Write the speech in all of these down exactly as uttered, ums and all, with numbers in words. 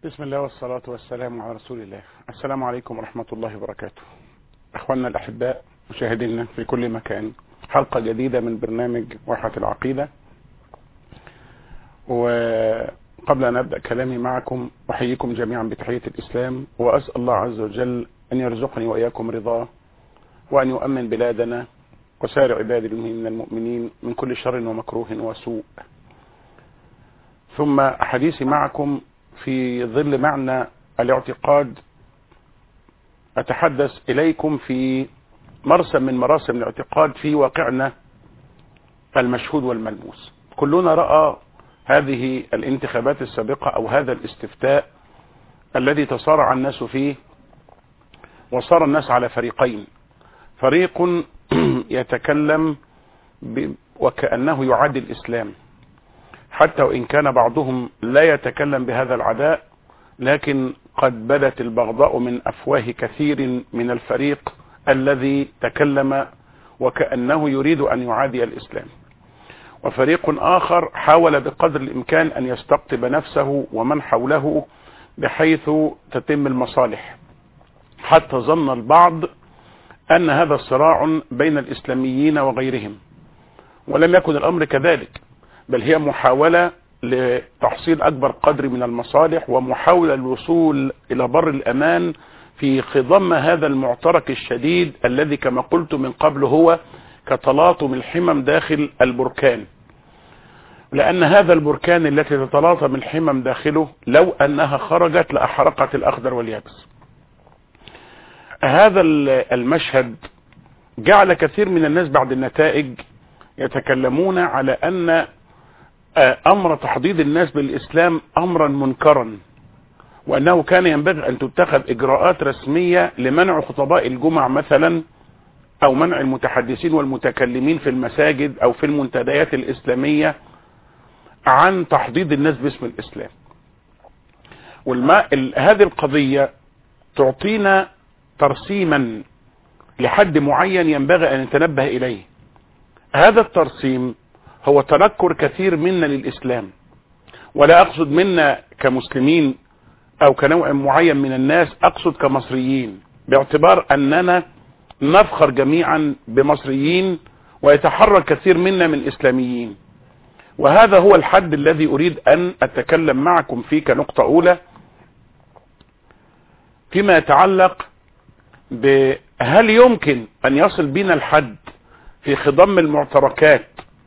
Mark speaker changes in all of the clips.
Speaker 1: بسم الله والصلاة والسلام على رسول الله. السلام عليكم ورحمة الله وبركاته. أخواننا الأحباء مشاهدينا في كل مكان، حلقة جديدة من برنامج واحة العقيدة. وقبل أن أبدأ كلامي معكم أحييكم جميعا بتحية الإسلام، وأسأل الله عز وجل أن يرزقني وإياكم رضاه، وأن يؤمن بلادنا وسائر عباد من المؤمنين من كل شر ومكروه وسوء. ثم حديثي معكم في ظل معنى الاعتقاد، أتحدث إليكم في مرسم من مراسم الاعتقاد في واقعنا المشهود والملموس. كلنا رأى هذه الانتخابات السابقة أو هذا الاستفتاء الذي تصارع الناس فيه، وصار الناس على فريقين: فريق يتكلم وكأنه يعادي الإسلام، حتى وإن كان بعضهم لا يتكلم بهذا العداء، لكن قد بدت البغضاء من أفواه كثير من الفريق الذي تكلم وكأنه يريد أن يعادي الإسلام. وفريق آخر حاول بقدر الإمكان أن يستقطب نفسه ومن حوله بحيث تتم المصالح، حتى ظن البعض أن هذا الصراع بين الإسلاميين وغيرهم، ولم يكن الأمر كذلك، بل هي محاولة لتحصيل أكبر قدر من المصالح، ومحاولة للوصول إلى بر الأمان في خضم هذا المعترك الشديد الذي كما قلت من قبل هو كتلاطم الحمم داخل البركان. لأن هذا البركان التي تتلاطم الحمم داخله لو أنها خرجت لأحرقت الأخضر واليابس. هذا المشهد جعل كثير من الناس بعد النتائج يتكلمون على أن أمر تحضيض الناس بالإسلام أمرا منكرا، وأنه كان ينبغي أن تتخذ إجراءات رسمية لمنع خطباء الجمع مثلا، أو منع المتحدثين والمتكلمين في المساجد أو في المنتديات الإسلامية عن تحضيض الناس باسم الإسلام. والما هذه القضية تعطينا ترسيما لحد معين ينبغي أن نتنبه إليه. هذا الترسيم هو تنكر كثير منا للإسلام، ولا أقصد منا كمسلمين أو كنوع معين من الناس، أقصد كمصريين، باعتبار أننا نفخر جميعا بمصريين ويتحرك كثير منا من إسلاميين. وهذا هو الحد الذي أريد أن أتكلم معكم فيه كنقطة أولى، فيما يتعلق بهل يمكن أن يصل بنا الحد في خضم المعتركات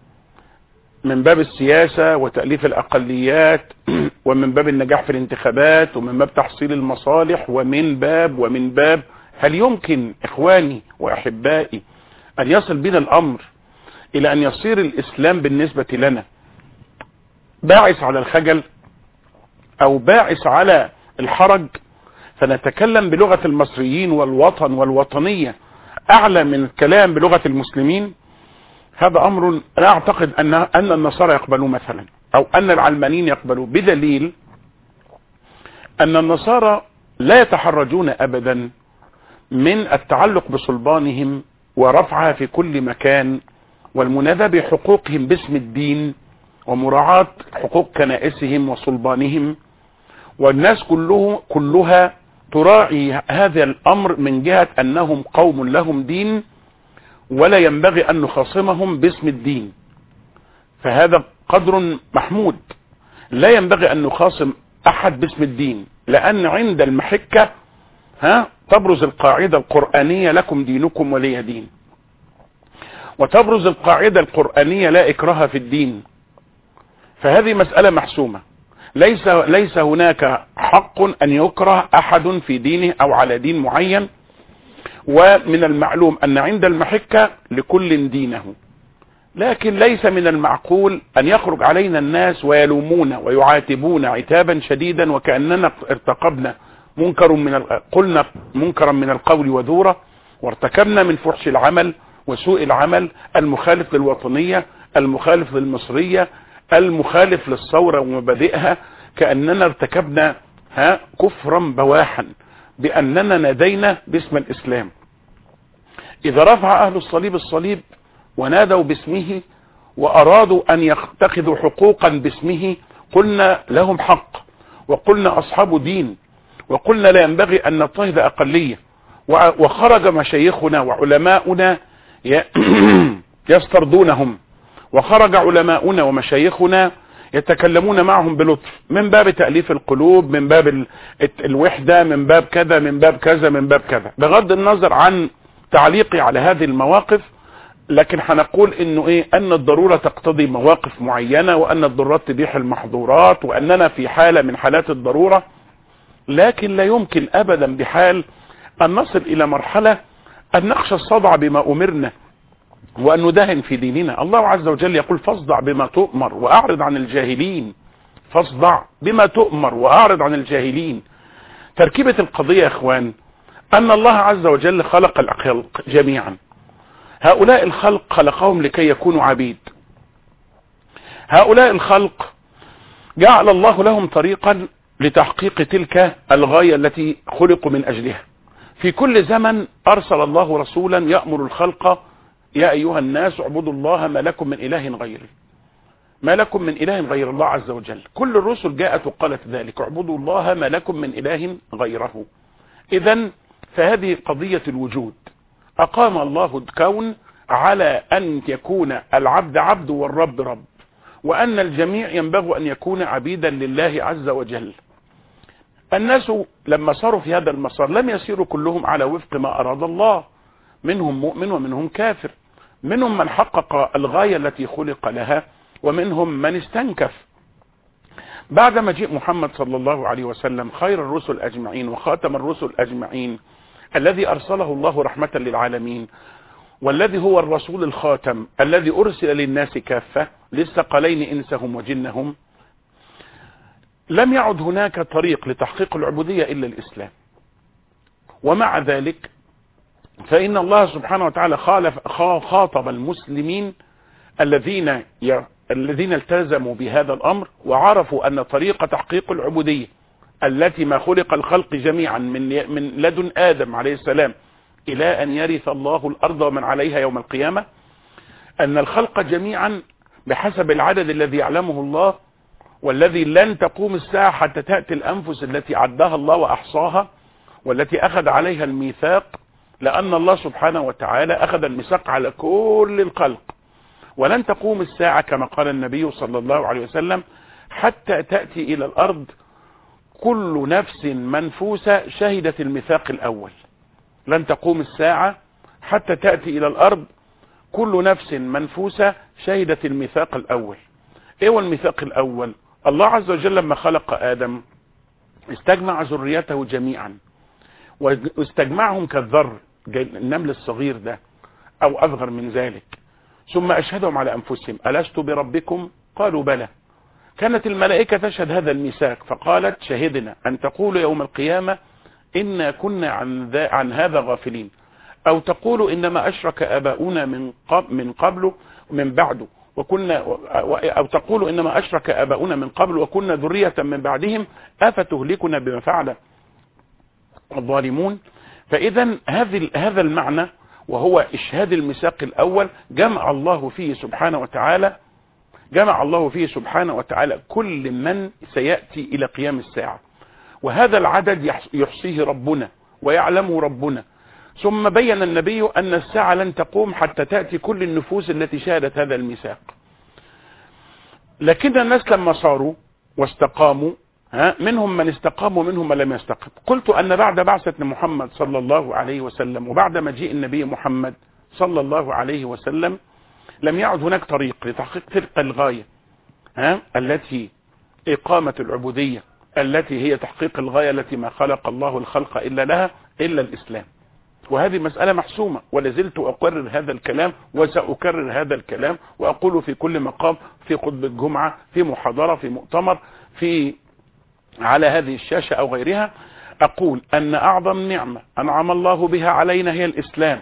Speaker 1: من باب السياسة وتأليف الأقليات، ومن باب النجاح في الانتخابات، ومن باب تحصيل المصالح، ومن باب ومن باب هل يمكن إخواني وأحبائي أن يصل بنا الأمر إلى أن يصير الإسلام بالنسبة لنا باعث على الخجل أو باعث على الحرج، فنتكلم بلغة المصريين والوطن والوطنية أعلى من الكلام بلغة المسلمين؟ هذا أمر لا أعتقد أن أن النصارى يقبلوا مثلا، أو أن العلمانيين يقبلوا، بدليل أن النصارى لا يتحرجون أبدا من التعلق بصلبانهم ورفعها في كل مكان، والمنادى بحقوقهم باسم الدين، ومراعاة حقوق كنائسهم وصلبانهم. والناس كله كلها تراعي هذا الأمر من جهة أنهم قوم لهم دين، ولا ينبغي أن نخاصمهم باسم الدين، فهذا قدر محمود. لا ينبغي أن نخاصم أحد باسم الدين، لأن عند المحكة ها تبرز القاعدة القرآنية: لكم دينكم ولي دين. وتبرز القاعدة القرآنية: لا إكراه في الدين. فهذه مسألة محسومة، ليس ليس هناك حق أن يكره أحد في دينه أو على دين معين. ومن المعلوم أن عند المحكة لكل دينه، لكن ليس من المعقول أن يخرج علينا الناس ويلومون ويعاتبون عتابا شديدا وكأننا ارتقبنا منكر من قلنا منكرا من القول وذورة، وارتكبنا من فحش العمل وسوء العمل المخالف للوطنية، المخالف للمصرية، المخالف للثورة ومبادئها، كأننا ارتكبنا ها كفرا بواحا بأننا نادينا باسم الإسلام. إذا رفع أهل الصليب الصليب ونادوا باسمه وأرادوا أن يتخذوا حقوقا باسمه، قلنا لهم حق، وقلنا أصحاب دين، وقلنا لا ينبغي أن نضطهد أقلية، وخرج مشايخنا وعلماؤنا يسترضونهم، وخرج علماؤنا ومشايخنا يتكلمون معهم بلطف، من باب تأليف القلوب، من باب الوحدة، من باب كذا من باب كذا من باب كذا، بغض النظر عن تعليقي على هذه المواقف. لكن هنقول انه ايه، ان الضرورة تقتضي مواقف معينة، وان الضرورات تبيح المحظورات، واننا في حالة من حالات الضرورة. لكن لا يمكن ابدا بحال ان نصل الى مرحلة ان نخشى الصدع بما امرنا وان ندهن في ديننا. الله عز وجل يقول فاصدع بما تؤمر واعرض عن الجاهلين. فاصدع بما تؤمر واعرض عن الجاهلين. تركيبة القضية يا اخوان ان الله عز وجل خلق الخلق جميعا. هؤلاء الخلق خلقهم لكي يكونوا عبيد. هؤلاء الخلق جعل الله لهم طريقا لتحقيق تلك الغاية التي خلقوا من اجلها. في كل زمن ارسل الله رسولا يأمر الخلق يا ايها الناس اعبدوا الله ما لكم من اله غيره. ما لكم من اله غير الله عز وجل. كل الرسل جاءت وقالت ذلك، اعبدوا الله ما لكم من اله غيره. اذا فهذه قضية الوجود. اقام الله الكون على ان يكون العبد عبد والرب رب، وان الجميع ينبغي ان يكون عبيدا لله عز وجل. الناس لما صاروا في هذا المسار لم يسيروا كلهم على وفق ما اراد الله، منهم مؤمن ومنهم كافر، منهم من حقق الغاية التي خلق لها ومنهم من استنكف. بعد مجيء محمد صلى الله عليه وسلم خير الرسل اجمعين وخاتم الرسل اجمعين، الذي ارسله الله رحمة للعالمين، والذي هو الرسول الخاتم الذي ارسل للناس كافة للثقلين انسهم وجنهم، لم يعد هناك طريق لتحقيق العبودية الا الاسلام. ومع ذلك فإن الله سبحانه وتعالى خالف خاطب المسلمين الذين الذين التزموا بهذا الأمر وعرفوا أن طريق تحقيق العبودية التي ما خلق الخلق جميعا من من لدن آدم عليه السلام إلى أن يرث الله الأرض ومن عليها يوم القيامة، أن الخلق جميعا بحسب العدد الذي يعلمه الله، والذي لن تقوم الساعة حتى تأتي الأنفس التي عدها الله وأحصاها والتي أخذ عليها الميثاق، لأن الله سبحانه وتعالى أخذ الميثاق على كل الخلق. ولن تقوم الساعة كما قال النبي صلى الله عليه وسلم حتى تأتي إلى الأرض كل نفس منفوسة شهدت الميثاق الأول. لن تقوم الساعة حتى تأتي إلى الأرض كل نفس منفوسة شهدت الميثاق الأول. إيه هو الميثاق الأول؟ الله عز وجل لما خلق آدم استجمع ذريته جميعا، واستجمعهم كالذر النمل الصغير ده او اصغر من ذلك، ثم اشهدهم على انفسهم ألست بربكم؟ قالوا بلى. كانت الملائكة تشهد هذا الميثاق فقالت شهدنا ان تقولوا يوم القيامة إنا كنا عن, عن هذا غافلين، او تقولوا انما اشرك اباؤنا من قبل من قبل من بعده وكنا او تقولوا انما اشرك اباؤنا من قبل وكنا ذرية من بعدهم افتهلكنا بما فعل الظالمون. فإذا هذا المعنى وهو إشهاد الميثاق الأول جمع الله فيه سبحانه وتعالى جمع الله فيه سبحانه وتعالى كل من سيأتي إلى قيام الساعة، وهذا العدد يحصيه ربنا ويعلمه ربنا. ثم بين النبي أن الساعة لن تقوم حتى تأتي كل النفوس التي شهدت هذا الميثاق. لكن الناس لما صاروا واستقاموا، ها منهم من استقام ومنهم من لم يستقم. قلت أن بعد بعثة محمد صلى الله عليه وسلم وبعد مجيء النبي محمد صلى الله عليه وسلم لم يعد هناك طريق لتحقيق تلك الغاية، ها التي إقامة العبودية التي هي تحقيق الغاية التي ما خلق الله الخلق إلا لها إلا الإسلام. وهذه مسألة محسومة، ولازلت أكرر هذا الكلام وسأكرر هذا الكلام وأقول في كل مقام، في خطبة جمعة، في محاضرة، في مؤتمر، في على هذه الشاشة أو غيرها، أقول أن أعظم نعمة أنعم الله بها علينا هي الإسلام.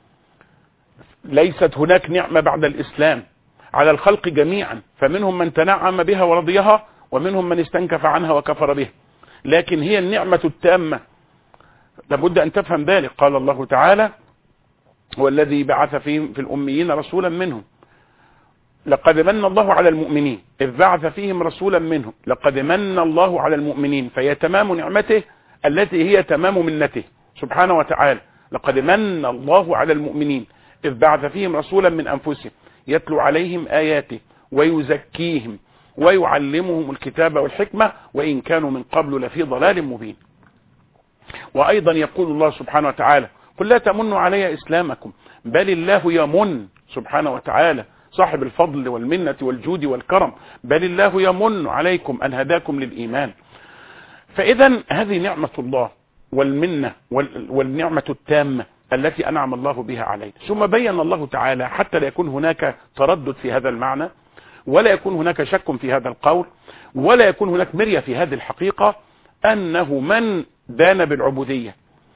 Speaker 1: ليست هناك نعمة بعد الإسلام على الخلق جميعا، فمنهم من تنعم بها ورضيها ومنهم من استنكف عنها وكفر بها، لكن هي النعمة التامة. لابد أن تفهم ذلك. قال الله تعالى: والذي بعث فيهم في الأميين رسولا منهم لقد من الله على المؤمنين إذ بعث فيهم رسولا منهم. لقد من الله على المؤمنين، فهي تمام نعمته التي هي تمام منته سبحانه وتعالى. لقد من الله على المؤمنين إذ بعث فيهم رسولا من أنفسهم يتلو عليهم آياته ويزكيهم ويعلمهم الكتاب والحكمة وإن كانوا من قبل لفي ضلال مبين. وأيضا يقول الله سبحانه وتعالى قل لا تمنوا علي إسلامكم بل الله يمن سبحانه وتعالى صاحب الفضل والمنة والجود والكرم، بل الله يمن عليكم أن هداكم للإيمان. فإذا هذه نعمة الله والمنة والنعمة التامة التي أنعم الله بها علينا. ثم بين الله تعالى حتى لا يكون هناك تردد في هذا المعنى ولا يكون هناك شك في هذا القول ولا يكون هناك مرية في هذه الحقيقة، أنه من دان بالعبودية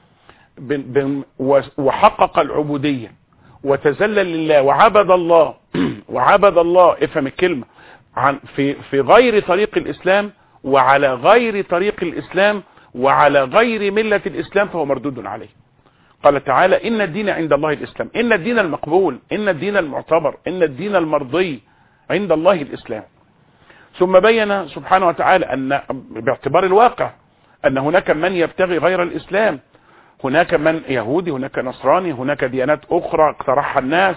Speaker 1: وحقق العبودية وتذلل لله وعبد الله وعبد الله افهم الكلمة عن في في غير طريق الإسلام وعلى غير طريق الإسلام وعلى غير ملة الإسلام فهو مردود عليه. قال تعالى إن الدين عند الله الإسلام، إن الدين المقبول، إن الدين المعتبر، إن الدين المرضي عند الله الإسلام. ثم بين سبحانه وتعالى أن باعتبار الواقع أن هناك من يبتغي غير الإسلام، هناك من يهودي، هناك نصراني، هناك ديانات أخرى اقترحها الناس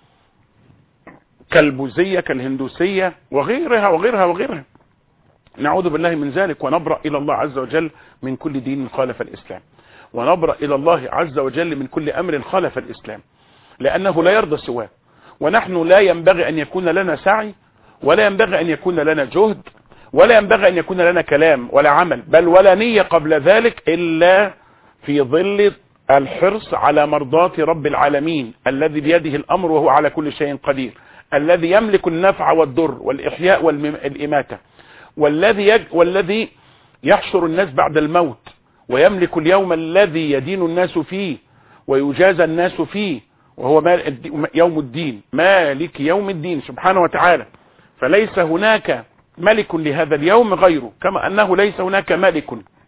Speaker 1: كالبوذية كالهندوسية وغيرها وغيرها وغيرها. نعوذ بالله من ذلك ونبرأ إلى الله عز وجل من كل دين خالف الإسلام، ونبرأ إلى الله عز وجل من كل أمر خالف الإسلام، لأنه لا يرضى سواه. ونحن لا ينبغي أن يكون لنا سعي ولا ينبغي أن يكون لنا جهد ولا ينبغي أن يكون لنا كلام ولا عمل بل ولا نية قبل ذلك إلا في ظل الحرص على مرضاة رب العالمين الذي بيده الأمر وهو على كل شيء قدير، الذي يملك النفع والضر والإحياء والإماتة، والذي يج... والذي يحشر الناس بعد الموت، ويملك اليوم الذي يدين الناس فيه ويجازى الناس فيه، وهو مال... يوم الدين، مالك يوم الدين سبحانه وتعالى. فليس هناك ملك لهذا اليوم غيره، كما أنه ليس هناك ملك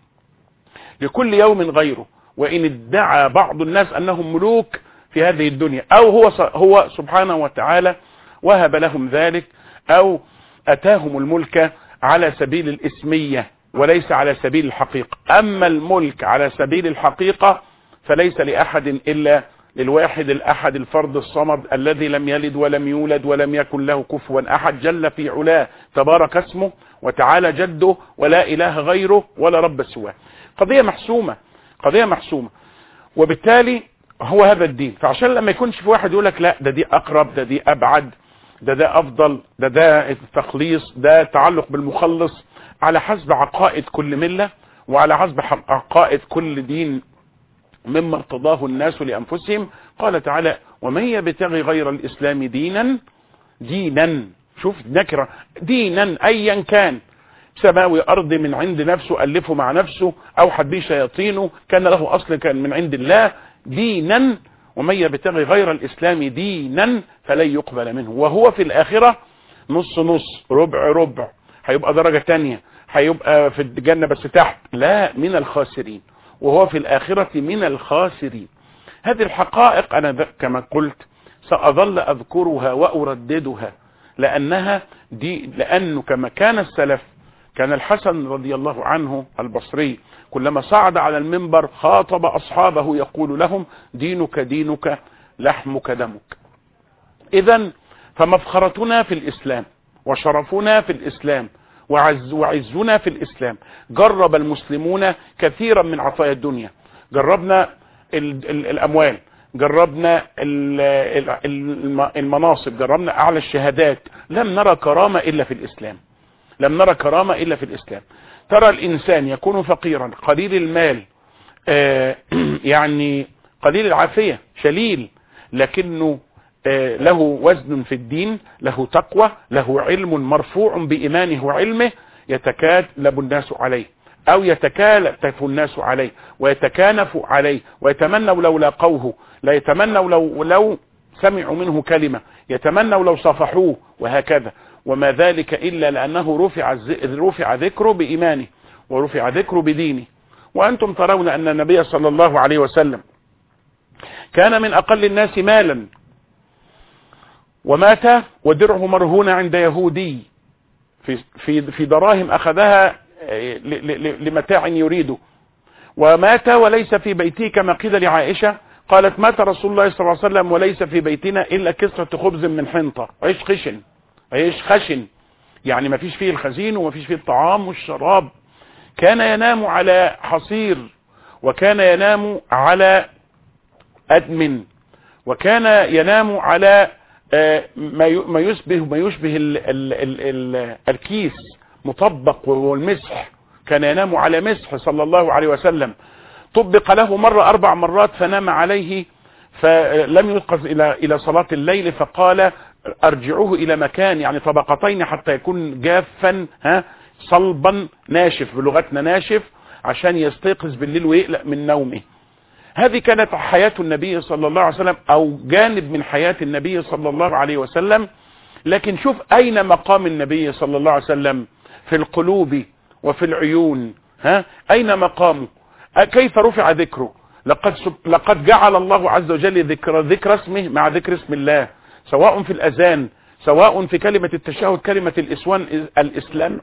Speaker 1: لكل يوم غيره. وإن ادعى بعض الناس أنهم ملوك في هذه الدنيا أو هو هو سبحانه وتعالى وهب لهم ذلك أو أتاهم الملك على سبيل الإسمية وليس على سبيل الحقيقة. أما الملك على سبيل الحقيقة فليس لأحد إلا للواحد الأحد الفرد الصمد الذي لم يلد ولم يولد ولم يكن له كفوا أحد، جل في علاه تبارك اسمه وتعالى جده ولا إله غيره ولا رب سواه. قضية محسومة، قضية محسومة، وبالتالي هو هذا الدين. فعشان لما يكونش في واحد يقولك لا ده دي أقرب، ده دي أبعد، ده ده أفضل، ده ده التخليص، ده تعلق بالمخلص، على حسب عقائد كل ملة وعلى حسب عقائد كل دين مما ارتضاه الناس لأنفسهم. قال تعالى ومن يبتغي غير الإسلام دينا، دينا شوف نكرة، دينا أيا كان، سماوي أرض من عند نفسه ألفه مع نفسه أو حد به شياطينه كان له أصل كان من عند الله، دينا ومن يبتغي غير الإسلام دينا فلن يقبل منه وهو في الآخرة نص نص ربع ربع، هيبقى درجة تانية، هيبقى في الجنة بس تحت، لا من الخاسرين، وهو في الآخرة من الخاسرين. هذه الحقائق أنا كما قلت سأظل أذكرها وأرددها لأنها دي، لأنه كما كان السلف، كان الحسن رضي الله عنه البصري كلما صعد على المنبر خاطب أصحابه يقول لهم دينك دينك لحمك دمك. إذن فمفخرتنا في الإسلام وشرفنا في الإسلام وعز وعزنا في الإسلام. جرب المسلمون كثيرا من عطايا الدنيا، جربنا ال ال الأموال، جربنا ال ال المناصب، جربنا أعلى الشهادات، لم نرى كرامة إلا في الإسلام، لم نرى كرامة إلا في الإسلام. ترى الإنسان يكون فقيرا قليل المال آه يعني قليل العافية شليل، لكنه آه له وزن في الدين، له تقوى، له علم مرفوع بإيمانه وعلمه، يتكالب الناس عليه أو يتكالف الناس عليه ويتكانف عليه ويتمنوا لو لاقوه، لا يتمنوا لو, لو سمعوا منه كلمة، يتمنوا لو صفحوه، وهكذا. وما ذلك إلا لأنه رفع, رفع ذكره بإيمانه ورفع ذكره بدينه. وأنتم ترون أن النبي صلى الله عليه وسلم كان من أقل الناس مالا ومات ودرعه مرهون عند يهودي في في في دراهم أخذها لمتاع يريده، ومات وليس في بيته كما قيل لعائشة قالت مات رسول الله صلى الله عليه وسلم وليس في بيتنا إلا كسرة خبز من حنطة، عيش خشن عيش خشن، يعني ما فيش فيه الخزين وما فيش فيه الطعام والشراب. كان ينام على حصير، وكان ينام على أدم، وكان ينام على ما يشبه ما يشبه ال ال ال ال الكيس مطبق وهو المسح، كان ينام على مسح صلى الله عليه وسلم. طبق له مرة أربع مرات فنام عليه فلم يوقظ إلى إلى صلاة الليل، فقال أرجعوه إلى مكان يعني طبقتين حتى يكون جافا ها صلبا ناشف، بلغتنا ناشف، عشان يستيقظ بالليل ويقلق من نومه. هذه كانت حياة النبي صلى الله عليه وسلم أو جانب من حياة النبي صلى الله عليه وسلم. لكن شوف أين مقام النبي صلى الله عليه وسلم في القلوب وفي العيون، ها أين مقامه؟ كيف رفع ذكره؟ لقد لقد جعل الله عز وجل ذكر ذكر اسمه مع ذكر اسم الله، سواء في الأذان، سواء في كلمة التشهد، كلمة الإسوان الإسلام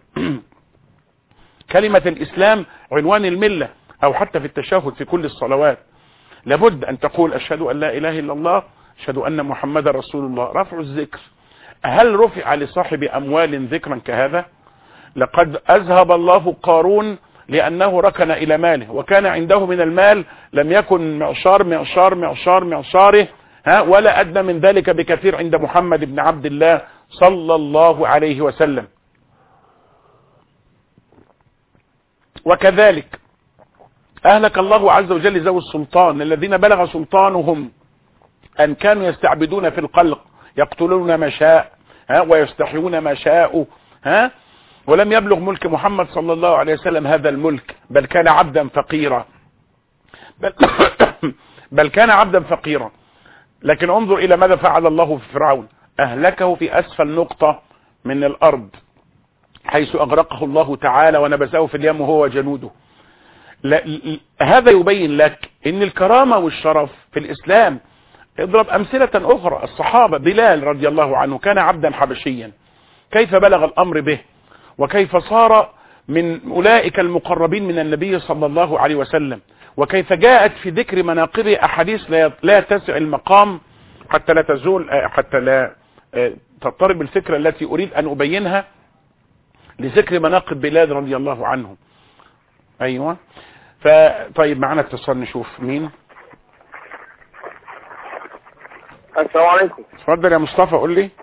Speaker 1: كلمة الإسلام عنوان الملة، أو حتى في التشهد في كل الصلوات لابد أن تقول أشهد أن لا إله إلا الله، أشهد أن محمد رسول الله. رفع الذكر، هل رفع لصاحب أموال ذكرا كهذا؟ لقد أذهب الله قارون لأنه ركن إلى ماله، وكان عنده من المال لم يكن معشار معشار معشار معشاره ها ولا أدنى من ذلك بكثير عند محمد بن عبد الله صلى الله عليه وسلم. وكذلك أهلك الله عز وجل ذوي السلطان الذين بلغ سلطانهم أن كانوا يستعبدون في الخلق، يقتلون ما شاء ها ويستحيون ما شاءوا ها ولم يبلغ ملك محمد صلى الله عليه وسلم هذا الملك، بل كان عبدا فقيرا بل, بل كان عبدا فقيرا. لكن انظر إلى ماذا فعل الله في فرعون، أهلكه في أسفل نقطة من الأرض حيث أغرقه الله تعالى ونبذه في اليم وهو جنوده. هذا يبين لك ان الكرامة والشرف في الإسلام. اضرب أمثلة أخرى، الصحابة، بلال رضي الله عنه كان عبدا حبشيا، كيف بلغ الأمر به وكيف صار من أولئك المقربين من النبي صلى الله عليه وسلم، وكيف جاءت في ذكر مناقبه أحاديث لا تسع المقام حتى لا تزول حتى لا تضطرب الفكرة التي أريد أن أبينها لذكر مناقب بلال رضي الله عنه. أيوة. فطيب معنا اتصال نشوف مين.
Speaker 2: السلام عليكم.
Speaker 1: اتفضل يا مصطفى قول لي.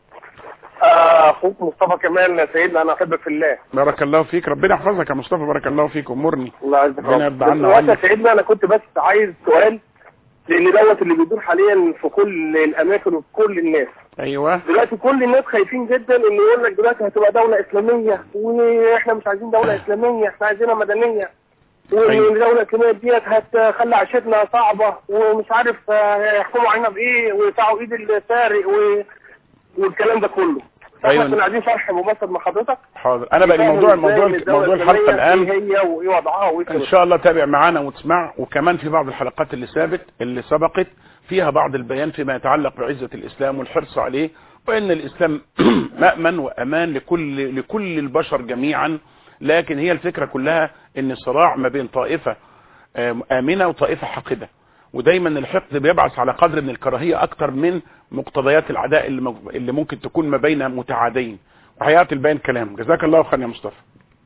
Speaker 2: اخوك مصطفى كمال سيدنا، انا احبك في الله.
Speaker 1: بارك الله فيك، ربنا يحفظك يا مصطفى، بارك الله فيك، امرني.
Speaker 2: الله يعزك.
Speaker 1: ربنا يبقى عنا
Speaker 2: وعلا. يا سيدنا انا كنت بس عايز سؤال، لان دوت اللي بيدور حاليا في كل الاماكن وفي كل الناس.
Speaker 1: ايوه.
Speaker 2: دلوقتي كل الناس خايفين جدا ان يقول لك دلوقتي هتبقى دولة اسلامية، واحنا مش عايزين دولة اسلامية، احنا عايزينها مدنية، وان
Speaker 1: أيوة.
Speaker 2: الدولة الاسلامية ديت هتخلي عيشتنا صعبة، ومش عارف هيحكموا علينا بايه، ويقطعوا ايد السارق و... والكلام ده كله.
Speaker 1: أيوة.
Speaker 2: احنا كنا عايزين شرح مبسط من حضرتك.
Speaker 1: حاضر. انا بقى الموضوع الموضوع موضوع الحلقه الان
Speaker 2: هي وايه وضعها وايه
Speaker 1: ان شاء الله تابع معانا وتسمع، وكمان في بعض الحلقات اللي سابت اللي سبقت فيها بعض البيان فيما يتعلق بعزة الاسلام والحرص عليه، وان الاسلام مأمن وامان لكل لكل البشر جميعا. لكن هي الفكرة كلها ان الصراع ما بين طائفة آمنة وطائفة حاقدة، ودايما الحقد بيبعث على قدر من الكراهية اكتر من مقتضيات العداء اللي اللي ممكن تكون ما بين متعادين. وحياة البيان كلام. جزاك الله خير يا مصطفى.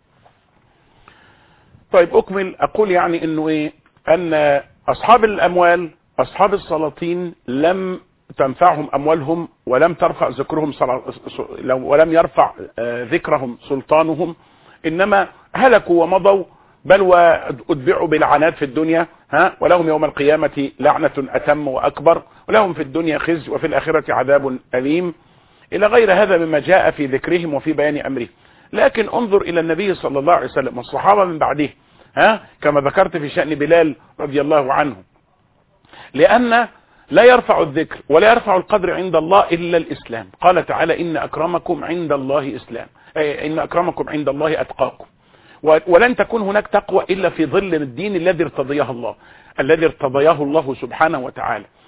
Speaker 1: طيب اكمل. اقول يعني انه ايه، ان اصحاب الاموال اصحاب السلاطين لم تنفعهم اموالهم ولم ترفع ذكرهم ولم يرفع ذكرهم سلطانهم، انما هلكوا ومضوا، بل واتبعوا بلعنات في الدنيا ها ولهم يوم القيامة لعنة اتم واكبر، ولهم في الدنيا خزي وفي الاخرة عذاب اليم، الى غير هذا مما جاء في ذكرهم وفي بيان امره. لكن انظر الى النبي صلى الله عليه وسلم والصحابة من بعده ها كما ذكرت في شأن بلال رضي الله عنه، لأن لا يرفع الذكر ولا يرفع القدر عند الله إلا الإسلام. قال تعالى إن أكرمكم عند الله إسلام، أي إن أكرمكم عند الله أتقاكم، ولن تكون هناك تقوى إلا في ظل الدين الذي ارتضيه الله الذي ارتضيه الله سبحانه وتعالى.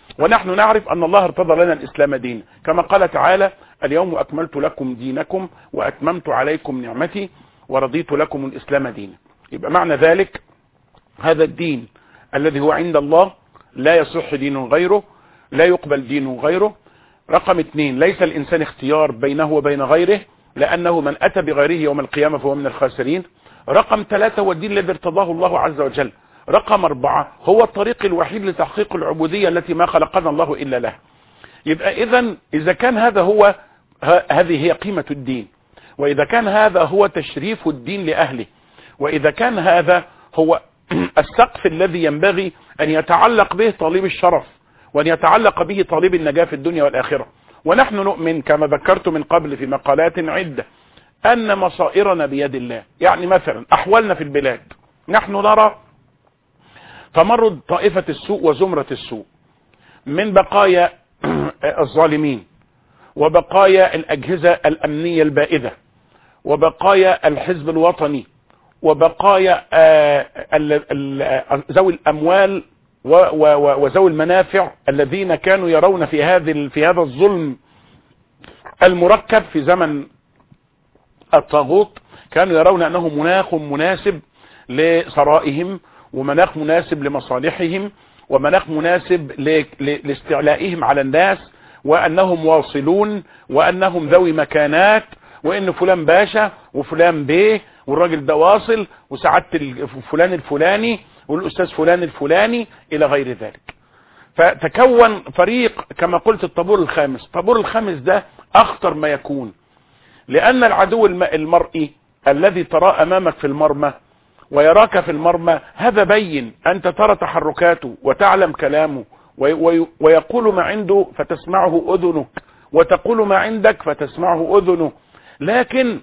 Speaker 1: ونحن نعرف أن الله ارتضى لنا الإسلام دينا، كما قال تعالى: اليوم أكملت لكم دينكم وأتممت عليكم نعمتي ورضيت لكم الإسلام دينا. يبقى معنى ذلك هذا الدين الذي هو عند الله لا يصح دين غيره، لا يقبل دين غيره. رقم اثنين، ليس الإنسان اختيار بينه وبين غيره، لأنه من أتى بغيره يوم القيامة فهو من الخاسرين. رقم ثلاثة، هو الدين الذي ارتضاه الله عز وجل. رقم أربعة، هو الطريق الوحيد لتحقيق العبودية التي ما خلقنا الله إلا له. يبقى إذن إذا كان هذا هو هذه هي قيمة الدين، وإذا كان هذا هو تشريف الدين لأهله، وإذا كان هذا هو السقف الذي ينبغي أن يتعلق به طالب الشرف، وأن يتعلق به طالب النجاة في الدنيا والآخرة. ونحن نؤمن كما ذكرت من قبل في مقالات عدة أن مصائرنا بيد الله. يعني مثلا أحوالنا في البلاد، نحن نرى تمرد طائفة السوء وزمرة السوء من بقايا الظالمين، وبقايا الأجهزة الأمنية البائدة، وبقايا الحزب الوطني، وبقايا ذوي الأموال وذوي المنافع الذين كانوا يرون في هذا في هذا الظلم المركب في زمن الطاغوت، كانوا يرون أنه مناخ مناسب لثرائهم، ومناخ مناسب لمصالحهم، ومناخ مناسب لاستعلائهم على الناس، وأنهم واصلون، وأنهم ذوي مكانات، وإن فلان باشا وفلان بيه، والراجل ده واصل، وسعادة فلان الفلاني والأستاذ فلان الفلاني إلى غير ذلك. فتكون فريق كما قلت الطابور الخامس. الطابور الخامس ده أخطر ما يكون، لأن العدو المرئي الذي تراه أمامك في المرمى ويراك في المرمى هذا بين، أنت ترى تحركاته وتعلم كلامه، ويقول ما عنده فتسمعه أذنك، وتقول ما عندك فتسمعه أذنه. لكن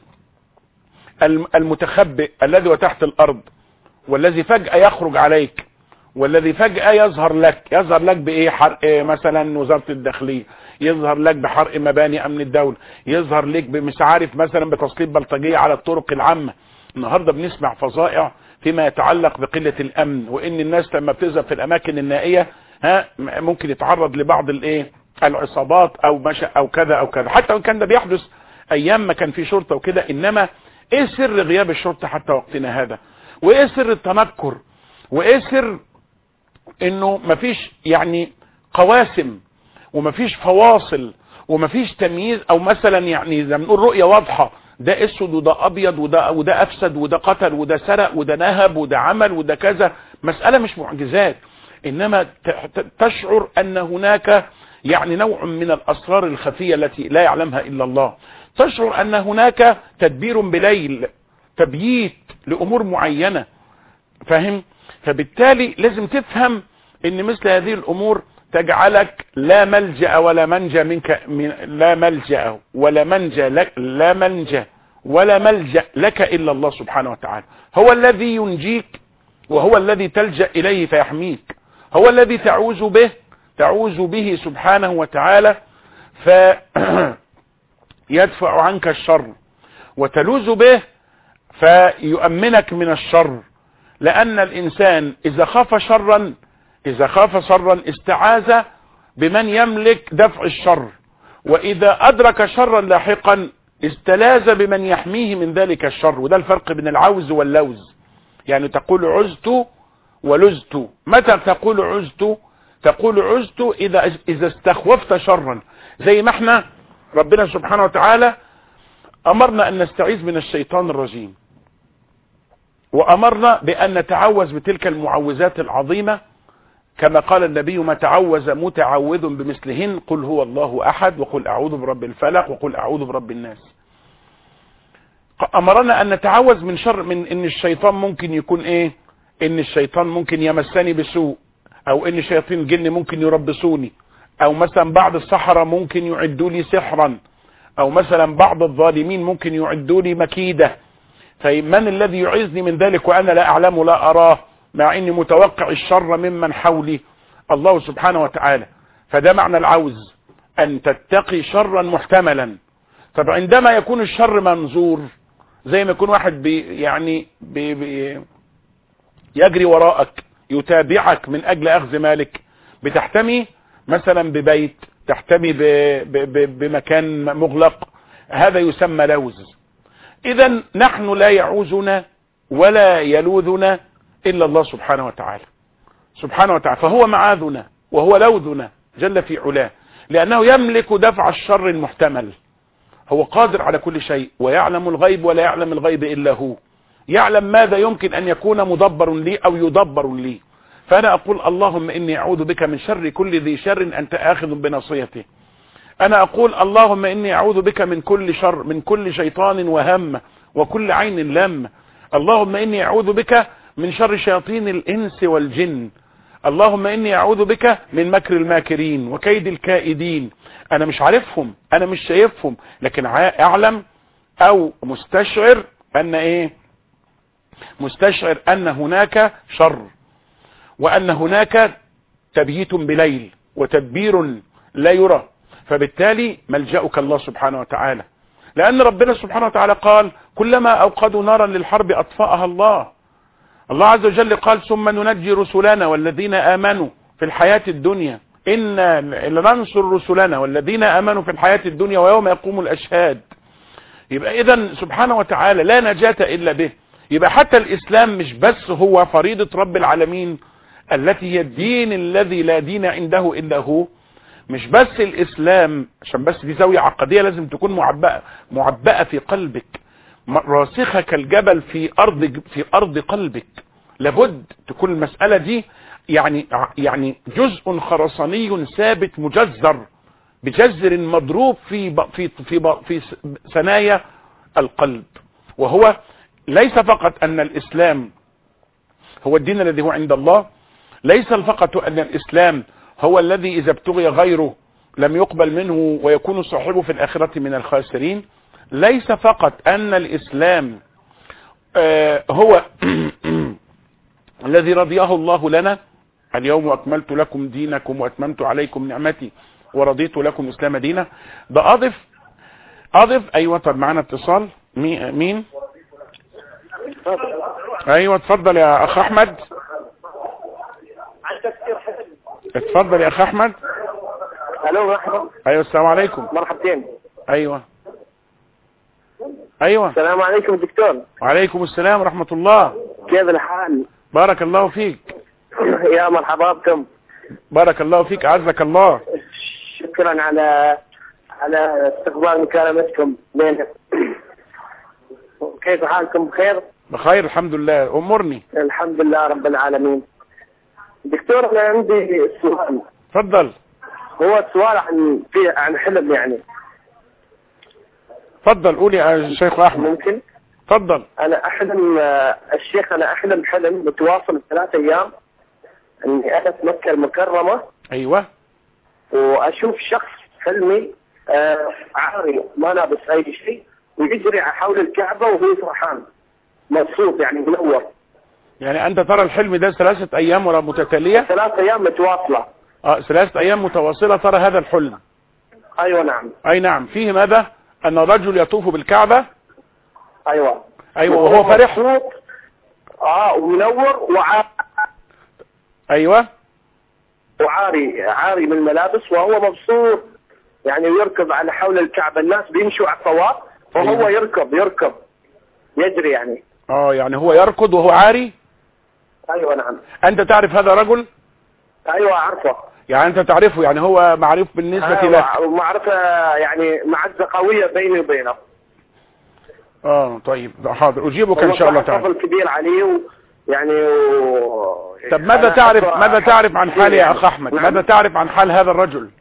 Speaker 1: المتخبئ الذي هو تحت الأرض، والذي فجأة يخرج عليك، والذي فجأة يظهر لك يظهر لك بإيه؟ حرق مثلا وزارة الداخلية، يظهر لك بحرق مباني أمن الدولة، يظهر لك بمش عارف مثلا بتسليط بلطجية على الطرق العامة. النهاردة بنسمع فظائع فيما يتعلق بقلة الأمن، وإن الناس لما بتذهب في الأماكن النائية ها ممكن يتعرض لبعض الإيه العصابات أو مشى أو كذا أو كذا، حتى وإن كان ده بيحدث أيام ما كان في شرطة وكده. إنما إيه سر غياب الشرطة حتى وقتنا هذا؟ وإيه سر التنكر؟ وإيه سر إنه مفيش يعني قواسم، ومفيش فواصل، ومفيش تمييز، أو مثلا يعني زي ما نقول رؤية واضحة، ده اسود وده ابيض، وده وده افسد وده قتل وده سرق وده نهب وده عمل وده كذا. مسألة مش معجزات، انما تشعر ان هناك يعني نوع من الاسرار الخفية التي لا يعلمها الا الله. تشعر ان هناك تدبير بليل، تبييت لامور معينة، فاهم؟ فبالتالي لازم تفهم ان مثل هذه الامور تجعلك لا ملجأ ولا منجا منك، من لا ملجأ ولا منجا لك لا منجا ولا ملجأ لك إلا الله سبحانه وتعالى. هو الذي ينجيك، وهو الذي تلجأ إليه فيحميك، هو الذي تعوذ به تعوذ به سبحانه وتعالى فيدفع عنك الشر، وتلوذ به فيؤمنك من الشر. لأن الإنسان إذا خاف شرا إذا خاف شرا استعاذ بمن يملك دفع الشر، وإذا أدرك شرا لاحقا استلاذ بمن يحميه من ذلك الشر. وده الفرق بين العوز واللوز. يعني تقول عزت ولزت. متى تقول عزت؟ تقول عزت إذا إذا استخوفت شرا، زي ما احنا ربنا سبحانه وتعالى أمرنا أن نستعيذ من الشيطان الرجيم، وأمرنا بأن نتعوذ بتلك المعوذات العظيمة، كما قال النبي: ما تعوذ متعوذ بمثلهن، قل هو الله أحد، وقل أعوذ برب الفلق، وقل أعوذ برب الناس. أمرنا أن نتعوذ من شر، من إن الشيطان ممكن يكون إيه؟ إن الشيطان ممكن يمسني بسوء، أو إن شياطين الجن ممكن يربصوني، أو مثلا بعض السحرة ممكن يعدوا لي سحرا، أو مثلا بعض الظالمين ممكن يعدوا لي مكيدة. فمن الذي يعيذني من ذلك وأنا لا أعلم لا أراه، مع إني متوقع الشر ممن حولي؟ الله سبحانه وتعالى. فده معنى العوز، أن تتقي شرا محتملا. طب عندما يكون الشر منظور، زي ما يكون واحد بي يعني بي بي يجري وراءك يتابعك من أجل أخذ مالك، بتحتمي مثلا ببيت، تحتمي بمكان مغلق، هذا يسمى لوز. اذا نحن لا يعوزنا ولا يلوذنا الا الله سبحانه وتعالى سبحانه وتعالى، فهو معاذنا وهو لوذنا جل في علاه، لانه يملك دفع الشر المحتمل، هو قادر على كل شيء، ويعلم الغيب ولا يعلم الغيب الا هو، يعلم ماذا يمكن ان يكون مدبر لي او يدبر لي. فانا اقول اللهم اني اعوذ بك من شر كل ذي شر انت اخذ بناصيته. انا اقول اللهم اني اعوذ بك من كل شر، من كل شيطان وهم وكل عين لم. اللهم اني اعوذ بك من شر شياطين الانس والجن. اللهم اني اعوذ بك من مكر الماكرين وكيد الكائدين. انا مش عارفهم، انا مش شايفهم، لكن اعلم او مستشعر ان ايه، مستشعر ان هناك شر، وان هناك تبييت بليل وتدبير لا يرى، فبالتالي ملجأك الله سبحانه وتعالى، لان ربنا سبحانه وتعالى قال كلما اوقدوا نارا للحرب اطفأها الله. الله عز وجل قال ثم ننجي رسلنا والذين امنوا في الحياة الدنيا، إنا لننصر رسلنا والذين امنوا في الحياة الدنيا ويوم يقوم الاشهاد. يبقى اذا سبحانه وتعالى لا نجاة الا به. يبقى حتى الاسلام مش بس هو فريضة رب العالمين التي هي الدين الذي لا دين عنده الا هو، مش بس الاسلام، عشان بس دي زاوية عقدية لازم تكون معبأة معبأة في قلبك، راسخة كالجبل في ارض في ارض قلبك. لابد تكون المسألة دي يعني يعني جزء خرساني ثابت مجذر بجذر مضروب في في في في ثنايا القلب. وهو ليس فقط ان الاسلام هو الدين الذي هو عند الله، ليس فقط ان الاسلام هو الذي اذا ابتغي غيره لم يقبل منه ويكون صاحبه في الاخرة من الخاسرين، ليس فقط ان الاسلام آه هو الذي رضيه الله لنا، اليوم اكملت لكم دينكم واتممت عليكم نعمتي ورضيت لكم الاسلام دينا. ده اضف اضف ايوه. طب معانا اتصال، مين؟ ايوه اتفضل يا اخ احمد. اتفضل يا اخ احمد.
Speaker 2: الو مرحبا.
Speaker 1: ايوه السلام عليكم.
Speaker 2: مرحبتين.
Speaker 1: ايوه ايوه
Speaker 2: السلام عليكم دكتور.
Speaker 1: وعليكم السلام ورحمة الله.
Speaker 2: كيف الحال؟
Speaker 1: بارك الله فيك.
Speaker 2: يا مرحبا بكم.
Speaker 1: بارك الله فيك اعزك الله.
Speaker 2: شكرا على على استقبال مكالمتكم لنا. كيف حالكم؟ بخير؟
Speaker 1: بخير الحمد لله. امرني.
Speaker 2: الحمد لله رب العالمين. دكتور انا عندي سؤال.
Speaker 1: تفضل.
Speaker 2: هو السؤال عن في عن حلم يعني.
Speaker 1: تفضل قولي يا شيخ احمد.
Speaker 2: ممكن؟
Speaker 1: تفضل.
Speaker 2: انا احلم الشيخ انا احلم حلم متواصل ثلاث ايام اني انا في مكة المكرمة.
Speaker 1: ايوه.
Speaker 2: واشوف شخص حلمي آه عاري ما لابس اي شيء ويجري حول الكعبة وهو فرحان مبسوط يعني منور.
Speaker 1: يعني انت ترى الحلم ده ثلاثة ايام ولا متتالية؟
Speaker 2: ثلاث ايام متواصلة.
Speaker 1: اه ثلاثة ايام متواصلة ترى هذا الحلم.
Speaker 2: ايوه نعم.
Speaker 1: اي نعم. فيه ماذا؟ ان رجل يطوف بالكعبة.
Speaker 2: ايوه
Speaker 1: ايوه وهو فرح.
Speaker 2: اه ومنور وعاري.
Speaker 1: ايوه
Speaker 2: وعاري عاري من الملابس وهو مبسوط يعني يركض على حول الكعبة، الناس بيمشوا على الطواف وهو أيوة. يركض يركض يجري يعني.
Speaker 1: اه يعني هو يركض وهو عاري.
Speaker 2: ايوه نعم.
Speaker 1: انت تعرف هذا الرجل؟
Speaker 2: ايوه اعرفه.
Speaker 1: يعني انت تعرفه، يعني هو معروف بالنسبة
Speaker 2: أيوة
Speaker 1: لك؟
Speaker 2: معرفة يعني معزة قوية بيني وبينه.
Speaker 1: اه طيب حاضر اجيبك ان شاء الله تعالى.
Speaker 2: فضل كبير عليه يعني و...
Speaker 1: طب ماذا تعرف ماذا تعرف عن حال يا اخ احمد؟ نعم. ماذا تعرف عن حال هذا الرجل؟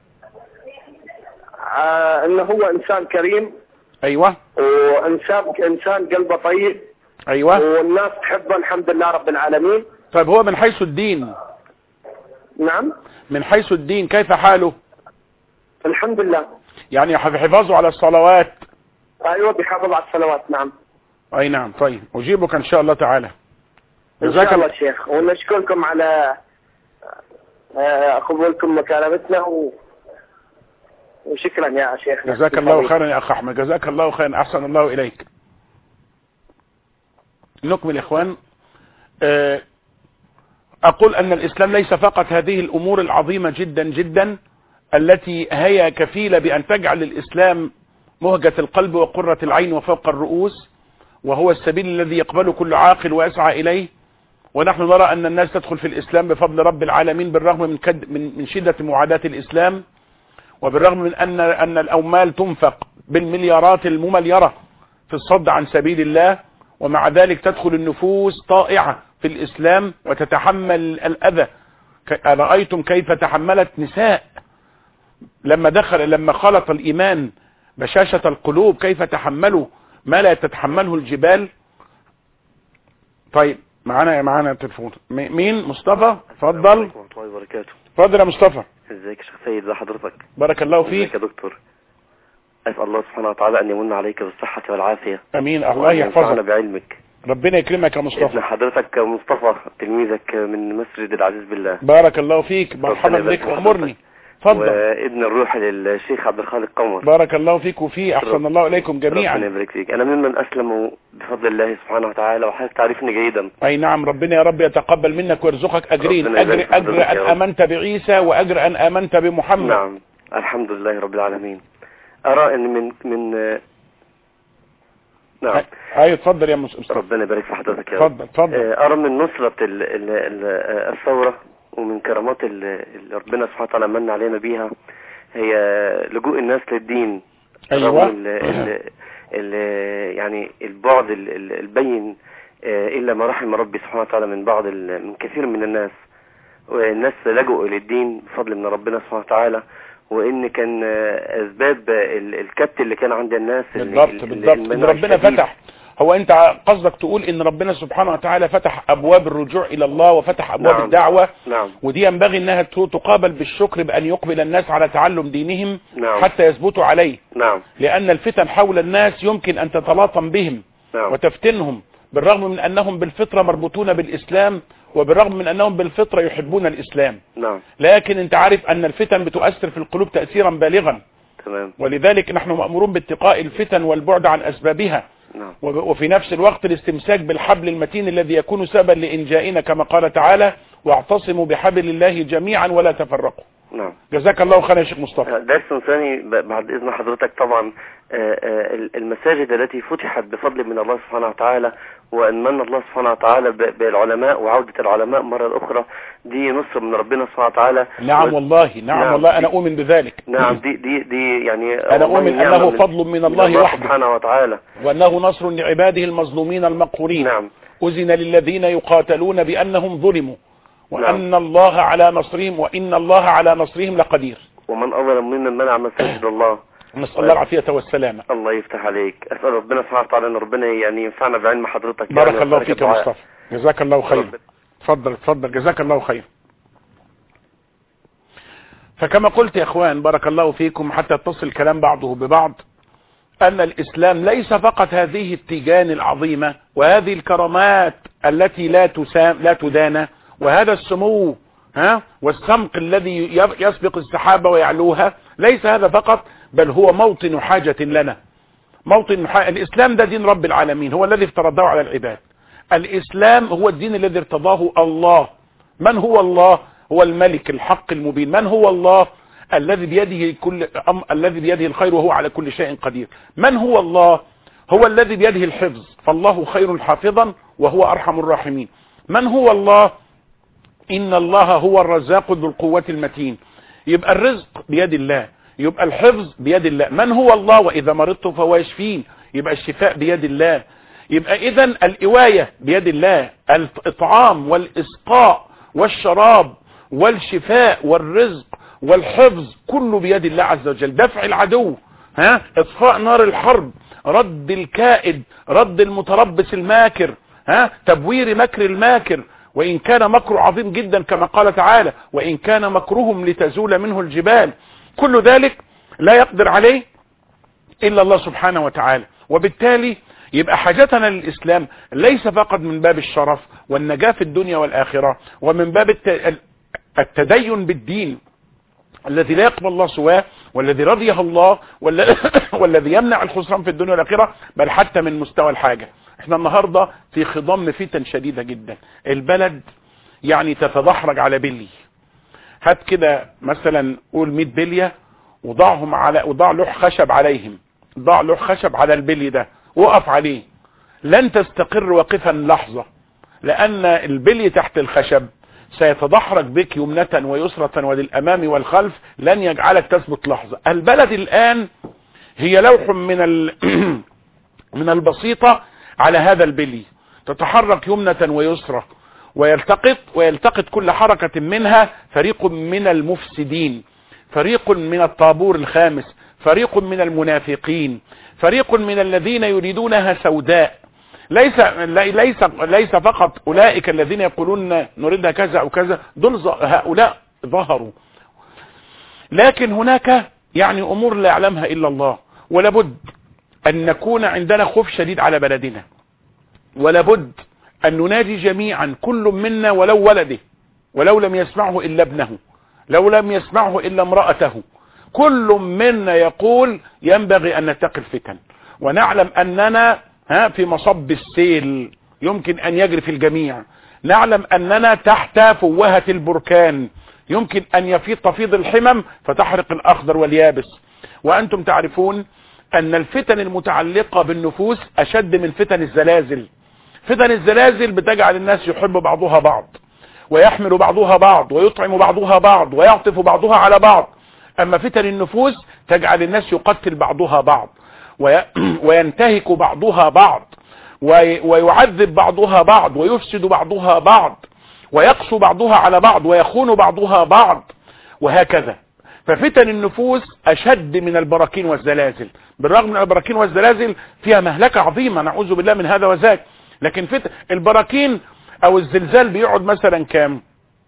Speaker 2: آه انه هو انسان كريم.
Speaker 1: ايوه.
Speaker 2: وانسان انسان قلبه طيب.
Speaker 1: ايوه.
Speaker 2: والناس تحبه الحمد لله رب العالمين.
Speaker 1: طيب هو من حيث الدين؟
Speaker 2: نعم.
Speaker 1: من حيث الدين كيف حاله؟
Speaker 2: الحمد لله.
Speaker 1: يعني حفاظه على الصلوات؟
Speaker 2: ايوه بيحافظ على الصلوات نعم.
Speaker 1: اي نعم. طيب اجيبك ان شاء الله تعالى.
Speaker 2: جزاك الله شيخ، ونشكركم على قبولكم مكالمتنا و... وشكرا يا شيخ.
Speaker 1: جزاك الله خيرا يا اخ احمد. جزاك الله خيرا. احسن الله اليك. نكمل يا اخوان. اقول ان الاسلام ليس فقط هذه الامور العظيمة جدا جدا التي هي كفيلة بأن تجعل الإسلام مهجة القلب وقرة العين وفوق الرؤوس، وهو السبيل الذي يقبله كل عاقل ويسعى إليه. ونحن نرى أن الناس تدخل في الإسلام بفضل رب العالمين بالرغم من, كد من, من شدة معاداة الإسلام، وبالرغم من أن, أن الأموال تنفق بالمليارات الممليرة في الصد عن سبيل الله، ومع ذلك تدخل النفوس طائعة في الإسلام وتتحمل الأذى. رأيتم كيف تحملت نساء لما دخل لما خلط الإيمان بشاشة القلوب، كيف تحملوا ما لا تتحمله الجبال. طيب معانا معانا تليفون. مين؟ مصطفى، اتفضل.
Speaker 3: السلام عليكم ورحمة الله وبركاته.
Speaker 1: اتفضل يا مصطفى.
Speaker 3: ازيك يا شيخ سيد؟ ازي حضرتك؟
Speaker 1: بارك الله فيك.
Speaker 3: ازيك يا دكتور؟ اسال الله سبحانه وتعالى ان يمن عليك بالصحة والعافية.
Speaker 1: امين. الله يحفظك
Speaker 3: بعلمك.
Speaker 1: ربنا يكرمك يا مصطفى.
Speaker 3: ابن حضرتك مصطفى تلميذك من مسجد العزيز بالله.
Speaker 1: بارك الله فيك. مرحبا بك، امرني. اتفضل.
Speaker 3: وابن الروح للشيخ عبد الخالق قمر.
Speaker 1: بارك الله فيك وفيه. احسن الله اليكم جميعا.
Speaker 3: ربنا يبارك فيك. انا ممن اسلموا بفضل الله سبحانه وتعالى، وحضرتك تعرفني جيدا.
Speaker 1: اي نعم. ربنا يا رب يتقبل منك ويرزقك اجرين، اجر اجر ان امنت بعيسى واجر ان امنت بمحمد.
Speaker 3: نعم الحمد لله رب العالمين. ارى ان من من نعم.
Speaker 1: ايوه اتفضل يا مصطفى.
Speaker 3: ربنا يبارك في حضرتك يا رب.
Speaker 1: اتفضل اتفضل.
Speaker 3: ارى من نصرة ال ال ال الثورة ومن كرامات اللي ربنا سبحانه وتعالى من علينا بيها هي لجوء الناس للدين.
Speaker 1: ايوه.
Speaker 3: ال ال ال يعني البعد البين الا ما رحم ربي سبحانه وتعالى من بعض من كثير من الناس، والناس لجؤوا الى الدين بفضل من ربنا سبحانه وتعالى، وان كان اسباب الكبت اللي كان عند الناس
Speaker 1: بالضبط بالضبط ان ربنا فتح. هو انت قصدك تقول ان ربنا سبحانه وتعالى فتح ابواب الرجوع الى الله وفتح ابواب
Speaker 3: نعم.
Speaker 1: الدعوة.
Speaker 3: نعم.
Speaker 1: ودي ينبغي انها تقابل بالشكر بان يقبل الناس على تعلم دينهم.
Speaker 3: نعم.
Speaker 1: حتى يثبتوا عليه.
Speaker 3: نعم.
Speaker 1: لان الفتن حول الناس يمكن ان تتلاطم بهم.
Speaker 3: نعم.
Speaker 1: وتفتنهم بالرغم من انهم بالفطرة مربوطون بالاسلام، وبالرغم من انهم بالفطرة يحبون الاسلام.
Speaker 3: نعم.
Speaker 1: لكن انت عارف ان الفتن بتؤثر في القلوب تأثيرا بالغا.
Speaker 3: تمام.
Speaker 1: ولذلك نحن مأمورون باتقاء الفتن والبعد عن اسبابها.
Speaker 3: نعم.
Speaker 1: وفي نفس الوقت الاستمساك بالحبل المتين الذي يكون سببا لإنجائنا كما قال تعالى: واعتصموا بحبل الله جميعا ولا تفرقوا.
Speaker 3: نعم.
Speaker 1: جزاك الله خيرا يا شيخ مصطفى.
Speaker 3: درس ثاني بعد إذن حضرتك. طبعا المساجد التي فتحت بفضل من الله سبحانه وتعالى، وأن من الله سبحانه وتعالى بالعلماء وعودة العلماء مرة أخرى، دي نصر من ربنا سبحانه وتعالى.
Speaker 1: نعم والله. نعم, نعم والله. أنا أؤمن بذلك.
Speaker 3: نعم. دي دي دي يعني
Speaker 1: أنا أؤمن أنه فضل من الله, الله وحده
Speaker 3: سبحانه وتعالى،
Speaker 1: وأنه نصر لعباده المظلومين المقهورين.
Speaker 3: نعم.
Speaker 1: أذن للذين يقاتلون بأنهم ظلموا وأن
Speaker 3: نعم.
Speaker 1: الله على نصرهم وإن الله على نصرهم لقدير.
Speaker 3: ومن أظلم ممن منع مساجد الله.
Speaker 1: نسأل الله العافية والسلامة.
Speaker 3: الله يفتح عليك. أسأل ربنا سبحانه وتعالى أن ربنا يعني ينفعنا بعلم حضرتك.
Speaker 1: بارك
Speaker 3: يعني
Speaker 1: الله فيك يا مصطفى. جزاك الله خير. تفضل تفضل. جزاك الله خير. فكما قلت يا اخوان بارك الله فيكم، حتى يتصل الكلام بعضه ببعض، ان الاسلام ليس فقط هذه التيجان العظيمة وهذه الكرامات التي لا تسام لا تدانى، وهذا السمو ها والسمق الذي يسبق السحابة ويعلوها. ليس هذا فقط، بل هو موطن حاجة لنا. موطن حاجة. الاسلام ده دين رب العالمين، هو الذي افترضه على العباد. الاسلام هو الدين الذي ارتضاه الله. من هو الله؟ هو الملك الحق المبين. من هو الله؟ الذي بيده كل أم... الذي بيده الخير وهو على كل شيء قدير. من هو الله؟ هو الذي بيده الحفظ، فالله خير حافظا وهو ارحم الراحمين. من هو الله؟ ان الله هو الرزاق ذو القوة المتين. يبقى الرزق بيد الله، يبقى الحفظ بيد الله. من هو الله؟ واذا مرضت فهو يشفين. يبقى الشفاء بيد الله. يبقى اذا الإواية بيد الله، الإطعام والإسقاء والشراب والشفاء والرزق والحفظ كله بيد الله عز وجل. دفع العدو، ها اطفاء نار الحرب، رد الكائد، رد المتربص الماكر، ها تبوير مكر الماكر، وإن كان مكر عظيم جدا كما قال تعالى: وإن كان مكرهم لتزول منه الجبال. كل ذلك لا يقدر عليه إلا الله سبحانه وتعالى. وبالتالي يبقى حاجتنا للإسلام ليس فقط من باب الشرف والنجاة في الدنيا والآخرة، ومن باب التدين بالدين الذي لا يقبل الله سواه، والذي رضيه الله، والذي يمنع الخسران في الدنيا والآخرة، بل حتى من مستوى الحاجة. احنا النهاردة في خضم فتن شديدة جدا. البلد يعني تتدحرج على بلي. هات كده مثلا قول مية بلية وضعهم على وضع لوح خشب عليهم، ضع لوح خشب على البلي ده وقف عليه، لن تستقر واقفا لحظة، لأن البلي تحت الخشب سيتدحرج بك يمنة ويسرة وللأمام والخلف، لن يجعلك تثبت لحظة. البلد الآن هي لوح من ال... من البسيطة على هذا البلي، تتحرك يمنة ويسرة ويلتقط ويلتقط كل حركة منها فريق من المفسدين، فريق من الطابور الخامس، فريق من المنافقين، فريق من الذين يريدونها سوداء. ليس ليس ليس فقط اولئك الذين يقولون نريدها كذا او كذا، دول هؤلاء ظهروا، لكن هناك يعني امور لا يعلمها الا الله. ولابد ان نكون عندنا خوف شديد على بلدنا، ولابد ان ننادي جميعا كل منا ولو ولده، ولو لم يسمعه الا ابنه، لو لم يسمعه الا امرأته، كل منا يقول ينبغي ان نتقي الفتن، ونعلم اننا ها في مصب السيل يمكن ان يجري في الجميع، نعلم اننا تحت فوهة البركان يمكن ان يفيض تفيض الحمم فتحرق الاخضر واليابس. وانتم تعرفون ان الفتن المتعلقة بالنفوس اشد من فتن الزلازل. فتن الزلازل بتجعل الناس يحب بعضها بعض، ويحمل بعضها بعض، ويطعم بعضها بعض، ويعطف بعضها على بعض. اما فتن النفوس تجعل الناس يقتل بعضها بعض، وينتهك بعضها بعض، ويعذب بعضها بعض، ويفسد بعضها بعض، ويقسو بعضها على بعض، ويخون بعضها بعض، وهكذا. ففتن النفوس اشد من البراكين والزلازل، بالرغم من البراكين والزلازل فيها مهلكة عظيمة نعوذ بالله من هذا وذاك، لكن فتن البراكين او الزلزال بيقعد مثلا كام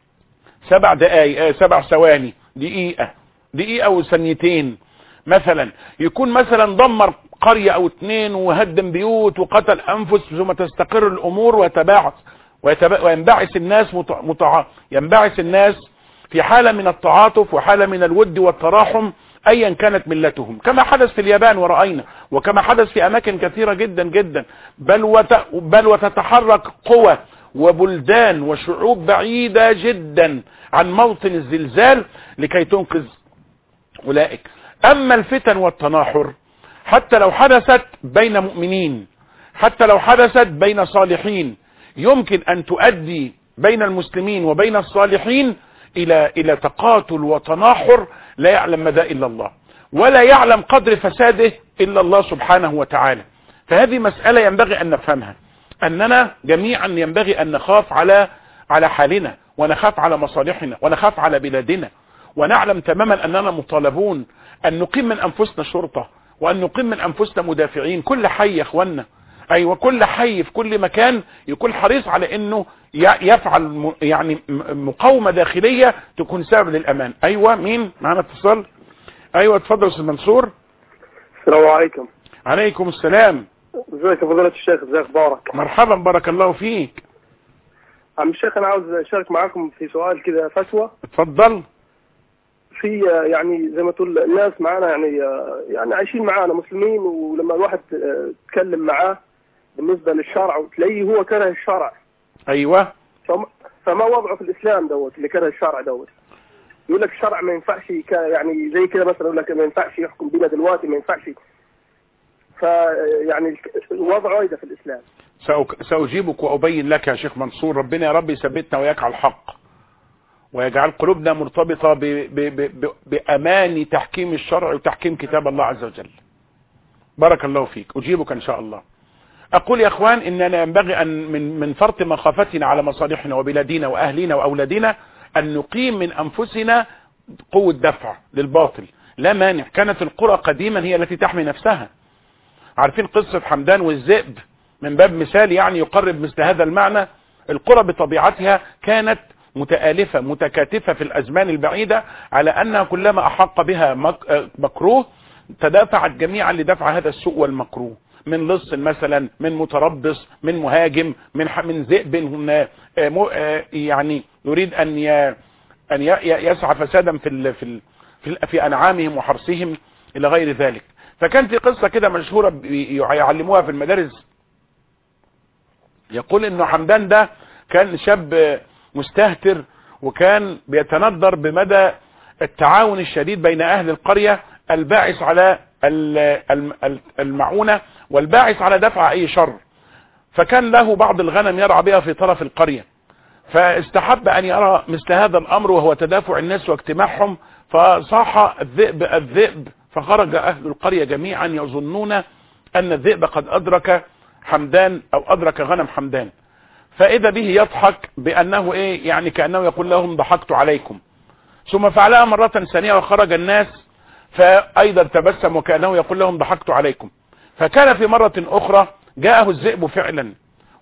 Speaker 1: سبع دقائق سبع ثواني دقيقة دقيقة وثانيتين مثلا، يكون مثلا دمر قرية او اتنين وهدم بيوت وقتل انفس، ثم تستقر الامور ويتباعث وينبعث الناس متع... ينبعث الناس في حالة من التعاطف وحالة من الود والتراحم ايا كانت ملتهم، كما حدث في اليابان ورأينا، وكما حدث في اماكن كثيرة جدا جدا، بل, وت... بل وتتحرك قوى وبلدان وشعوب بعيدة جدا عن موطن الزلزال لكي تنقذ اولئك. اما الفتن والتناحر حتى لو حدثت بين مؤمنين، حتى لو حدثت بين صالحين، يمكن ان تؤدي بين المسلمين وبين الصالحين الى الى تقاتل وتناحر لا يعلم مدى الا الله، ولا يعلم قدر فساده الا الله سبحانه وتعالى. فهذه مسألة ينبغي ان نفهمها، اننا جميعا ينبغي ان نخاف على على حالنا، ونخاف على مصالحنا، ونخاف على بلادنا، ونعلم تماما اننا مطالبون ان نقيم من انفسنا شرطة، وان نقيم من انفسنا مدافعين. كل حي يا اخوانا، ايوه كل حي في كل مكان يكون حريص على انه يفعل يعني مقاومة داخلية تكون سبب للامان. ايوه مين معنا اتصال؟ ايوه اتفضل استاذ منصور.
Speaker 2: السلام عليكم.
Speaker 1: عليكم السلام.
Speaker 2: ازيك يا فضيلة الشيخ، ازيك اخبارك؟
Speaker 1: مرحبا بارك الله فيك.
Speaker 2: عم الشيخ انا عاوز اشارك معاكم في سؤال كده فتوى.
Speaker 1: اتفضل.
Speaker 2: في يعني زي ما تقول الناس معانا يعني يعني عايشين معانا مسلمين، ولما الواحد تكلم معاه بالنسبة للشرع وتلاقيه هو كره الشرع.
Speaker 1: ايوه.
Speaker 2: فما, فما وضعه في الاسلام دوت اللي كره الشرع دوت؟ يقول لك الشرع ما ينفعش يعني زي كده مثلا، يقول لك ما ينفعش يحكم بينا دلوقتي، ما ينفعش. فيعني وضعه ايه في الاسلام؟
Speaker 1: سأجيبك وأبين لك يا شيخ منصور. ربنا يا رب يثبتنا وياك على الحق، ويجعل قلوبنا مرتبطة ب ب ب بأمان تحكيم الشرع وتحكيم كتاب الله عز وجل. بارك الله فيك. أجيبك إن شاء الله. أقول يا أخوان إننا ينبغي أن من من فرط مخافتنا على مصالحنا وبلادنا وأهلنا وأولادنا أن نقيم من أنفسنا قوة دفع للباطل. لا مانع، كانت القرى قديما هي التي تحمي نفسها. عارفين قصة حمدان والذئب من باب مثال يعني يقرب مثل هذا المعنى. القرى بطبيعتها كانت متآلفة متكاتفة في الأزمان البعيدة، على أنها كلما أحق بها مكروه تدافعت جميعا لدفع هذا السوء والمكروه، من لص مثلا، من متربص، من مهاجم، من من ذئب يعني يريد أن أن يسعى فسادا في في في أنعامهم وحرثهم إلى غير ذلك. فكان في قصة كده مشهورة يعلموها في المدارس، يقول إنه حمدان ده كان شاب مستهتر وكان بيتندر بمدى التعاون الشديد بين اهل القرية الباعث على المعونة والباعث على دفع اي شر. فكان له بعض الغنم يرعى بها في طرف القرية، فاستحب ان يرى مثل هذا الامر وهو تدافع الناس واجتماعهم، فصاح الذئب الذئب، فخرج اهل القرية جميعا يظنون ان الذئب قد ادرك حمدان او ادرك غنم حمدان، فاذا به يضحك بانه ايه يعني كأنه يقول لهم ضحكت عليكم. ثم فعلها مرة ثانية وخرج الناس فايضا تبسم وكأنه يقول لهم ضحكت عليكم. فكان في مرة اخرى جاءه الذئب فعلا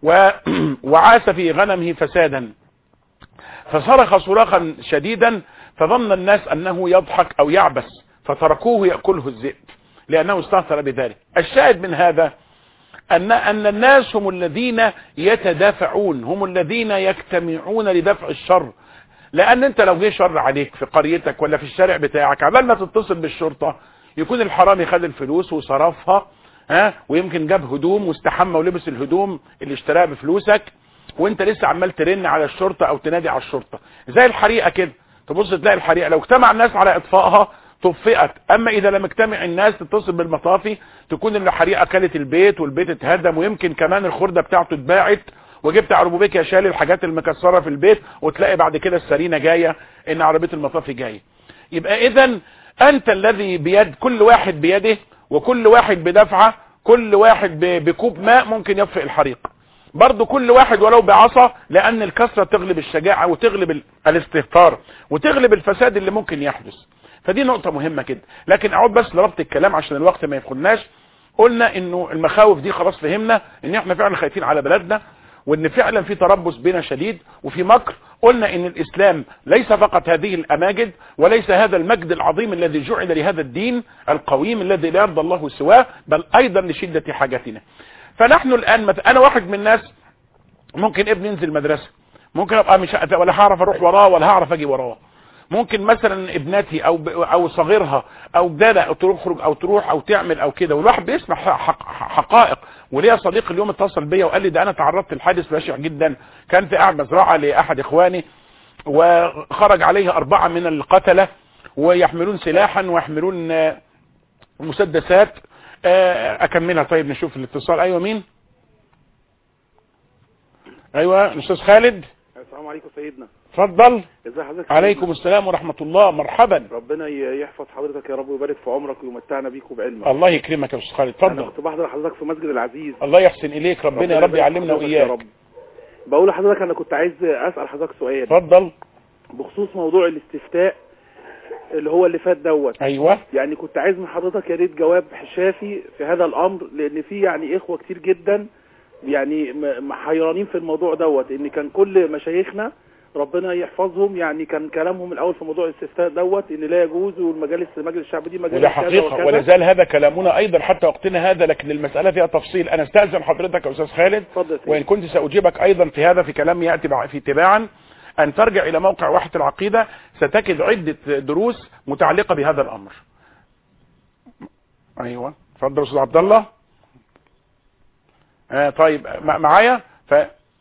Speaker 1: وعاس في غنمه فسادا، فصرخ صراخا شديدا، فظن الناس انه يضحك او يعبس فتركوه يأكله الذئب لانه استهتر بذلك. الشاهد من هذا ان ان الناس هم الذين يتدافعون، هم الذين يجتمعون لدفع الشر. لان انت لو جه شر عليك في قريتك ولا في الشارع بتاعك، عبال ما تتصل بالشرطة يكون الحرامي خد الفلوس وصرفها، ها، ويمكن جاب هدوم واستحمى ولبس الهدوم اللي اشتراها بفلوسك، وانت لسه عمال ترن على الشرطة او تنادي على الشرطة. زي الحريقة كده، تبص تلاقي الحريقة لو اجتمع الناس على اطفائها طفئت، اما اذا لم اجتمع الناس تتصل بالمطافي تكون الحريقة اكلت البيت والبيت اتهدم، ويمكن كمان الخردة بتاعته اتباعت، وجبت عربوبيك شال الحاجات المكسرة في البيت، وتلاقي بعد كده السرينة جاية ان عربية المطافي جاية. يبقى اذا انت الذي بيد كل واحد بيده، وكل واحد بدفعه، كل واحد بكوب ماء ممكن يطفئ الحريق. برضو كل واحد ولو بعصا، لان الكثرة تغلب الشجاعة وتغلب الاستهتار وتغلب الفساد اللي ممكن يحدث. فدي نقطة مهمة كده. لكن اعود بس لربط الكلام عشان الوقت ما ياخدناش. قلنا انه المخاوف دي خلاص فهمنا ان احنا فعلا خايفين على بلدنا، وان فعلا في تربص بنا شديد وفي مكر. قلنا ان الاسلام ليس فقط هذه الاماجد، وليس هذا المجد العظيم الذي جعل لهذا الدين القويم الذي لا يرضى الله سواه، بل ايضا لشدة حاجتنا. فنحن الان مثلا انا واحد من الناس ممكن ابني ينزل مدرسة، ممكن ابقى مش ولا هعرف اروح وراه ولا هعرف اجي وراه. ممكن مثلا ابنتي او او صغيرها او جدة او تخرج او تروح او تعمل او كده، والواحد بيسمع حقائق. وليا صديق اليوم اتصل بيا وقال لي ده انا تعرضت لحادث بشع جدا، كان في قاعد مزرعه لاحد اخواني وخرج عليه اربعه من القتله ويحملون سلاحا ويحملون مسدسات. اكملها طيب نشوف الاتصال. ايوه مين؟ ايوه الاستاذ خالد.
Speaker 4: السلام عليكم سيدنا.
Speaker 1: اتفضل.
Speaker 4: ازي حضرتك؟
Speaker 1: عليكم السلام ورحمة الله. مرحبا.
Speaker 4: ربنا يحفظ حضرتك يا رب ويبارك في عمرك ويمتعنا بيك وبعلمك.
Speaker 1: الله يكرمك يا استاذ خالد. اتفضل.
Speaker 4: انا كنت بحضر حضرتك في مسجد العزيز.
Speaker 1: الله يحسن اليك. ربنا, ربنا يا رب يعلمنا واياك.
Speaker 4: رب. بقول لحضرتك انا كنت عايز اسال حضرتك سؤال.
Speaker 1: اتفضل.
Speaker 4: بخصوص موضوع الاستفتاء اللي هو اللي فات دوت.
Speaker 1: ايوه.
Speaker 4: يعني كنت عايز من حضرتك يا ريت جواب شافي في هذا الامر، لان في يعني اخوه كتير جدا يعني حيرانين في الموضوع دوت، ان كان كل مشايخنا ربنا يحفظهم يعني كان كلامهم الاول في موضوع الاستفتاء دوت ان لا يجوز، والمجالس مجلس الشعب دي مجالس
Speaker 1: ولا حقيقه ولا زال هذا كلامنا ايضا حتى وقتنا هذا، لكن المساله فيها تفصيل. انا استاذن حضرتك يا استاذ خالد، وان كنت ساجيبك ايضا في هذا في كلام ياتي في تباعا، ان ترجع الى موقع وحدة العقيده ستجد عده دروس متعلقه بهذا الامر. ايوه اتفضل استاذ عبد الله. آه طيب معايا ف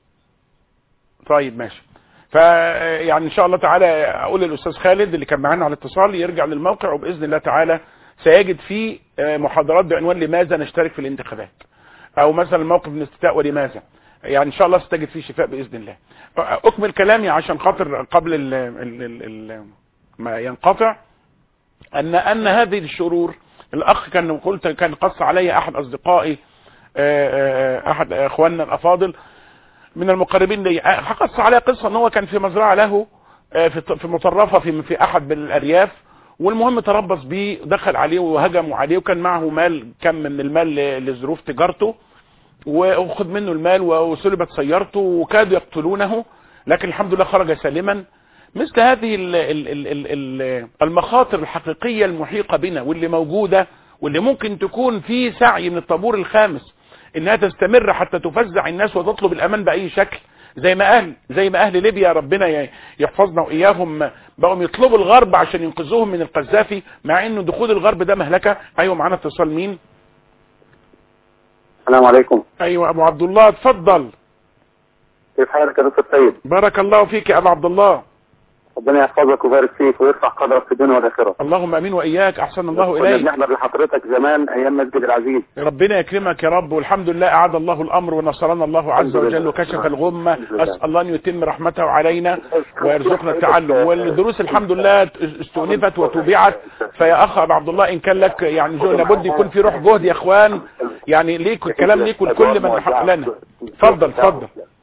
Speaker 1: طيب ماشي. فيعني ان شاء الله تعالى اقول للاستاذ خالد اللي كان معانا على الاتصال يرجع للموقع، وباذن الله تعالى سيجد فيه محاضرات بعنوان لماذا نشترك في الانتخابات، او مثلا موقف الاستفتاء ولماذا. يعني ان شاء الله ستجد فيه شفاء باذن الله. اكمل كلامي عشان خاطر قبل ال ال ال ال ما ينقطع، ان ان هذه الشرور الاخ كان قلت كان قص علي احد اصدقائي احد اخواننا الافاضل من المقربين لي، قص عليه قصه ان هو كان في مزرعه له في مطرفه في في احد من الارياف، والمهم تربص بيه دخل عليه وهجموا عليه، وكان معه مال كم من المال لظروف تجارته، وخذ منه المال وسلبت سيارته وكادوا يقتلونه، لكن الحمد لله خرج سالما. مثل هذه المخاطر الحقيقيه المحيقه بنا واللي موجوده واللي ممكن تكون في سعي من الطابور الخامس انها تستمر حتى تفزع الناس وتطلب الامان باي شكل، زي ما اهل زي ما اهل ليبيا ربنا يحفظنا واياهم بقوا يطلبوا الغرب عشان ينقذوهم من القذافي، مع انه دخول الغرب ده مهلكه. ايوه معانا اتصال. مين؟
Speaker 5: السلام عليكم.
Speaker 1: ايوه ابو عبد الله اتفضل.
Speaker 5: كيف حالك يا دكتور سيد؟
Speaker 1: بارك الله فيك يا ابو عبد الله.
Speaker 5: ربنا يحفظك ويبارك فيك ويرفع قدرك في الدنيا والاخره.
Speaker 1: اللهم امين واياك. احسن الله
Speaker 5: كنا
Speaker 1: اليك.
Speaker 5: بنحضر لحضرتك زمان ايام مسجد العزيز.
Speaker 1: ربنا يكرمك يا رب، والحمد لله اعاد الله الامر ونصرنا الله عز وجل وكشف الغمه. اسال الله ان يتم رحمته علينا ويرزقنا التعلم، والدروس الحمد لله استؤنفت وتوبعت. فيا اخ ابو عبد الله ان كان لك يعني جو لابد يكون في روح جهد يا اخوان، يعني ليك الكلام ليك ولكل من حق لنا. اتفضل اتفضل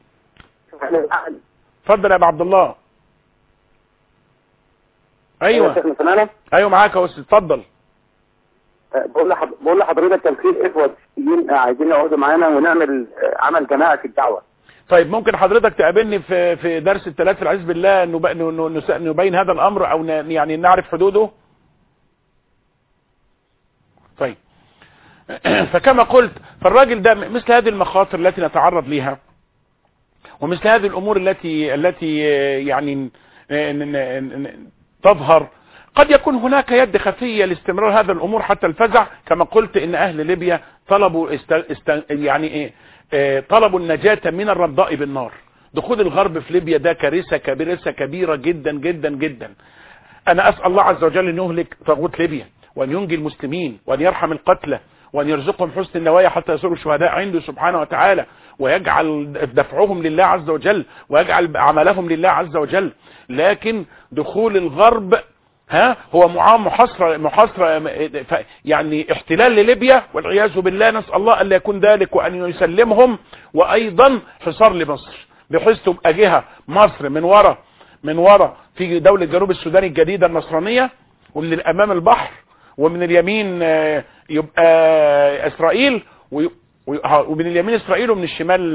Speaker 1: اتفضل يا ابو عبد الله. ايوه ايوه معاك يا استاذ اتفضل.
Speaker 5: بقول لحض... بقول لحضرتك كان في اخوه عايزين يقعدوا معانا ونعمل عمل جماعه في الدعوه.
Speaker 1: طيب ممكن حضرتك تقابلني في في درس الثلاث في العز بالله نبين هذا الامر او يعني نعرف حدوده. طيب فكما قلت فالراجل ده مثل هذه المخاطر التي نتعرض لها ومثل هذه الامور التي التي يعني تظهر قد يكون هناك يد خفية لاستمرار هذا الامور حتى الفزع. كما قلت ان اهل ليبيا طلبوا است... است... يعني ايه اه... طلبوا النجاة من الرمضاء بالنار. دخول الغرب في ليبيا ده كارثة كارثة كبيرة جدا جدا جدا. انا اسأل الله عز وجل ان يهلك طاغوت ليبيا وان ينجي المسلمين وان يرحم القتلى وان يرزقهم حسن النوايا حتى يصيروا شهداء عنده سبحانه وتعالى، ويجعل دفعهم لله عز وجل ويجعل عملهم لله عز وجل. لكن دخول الغرب ها هو محاصرة محاصرة يعني احتلال لليبيا والعياذ بالله. نسأل الله ألا يكون ذلك وأن يسلمهم، وأيضا حصار لمصر بحيث تبقى جهة مصر من وراء من وراء في دولة جنوب السودان الجديدة النصرانية، ومن الأمام البحر، ومن اليمين يبقى إسرائيل، ومن اليمين إسرائيل ومن الشمال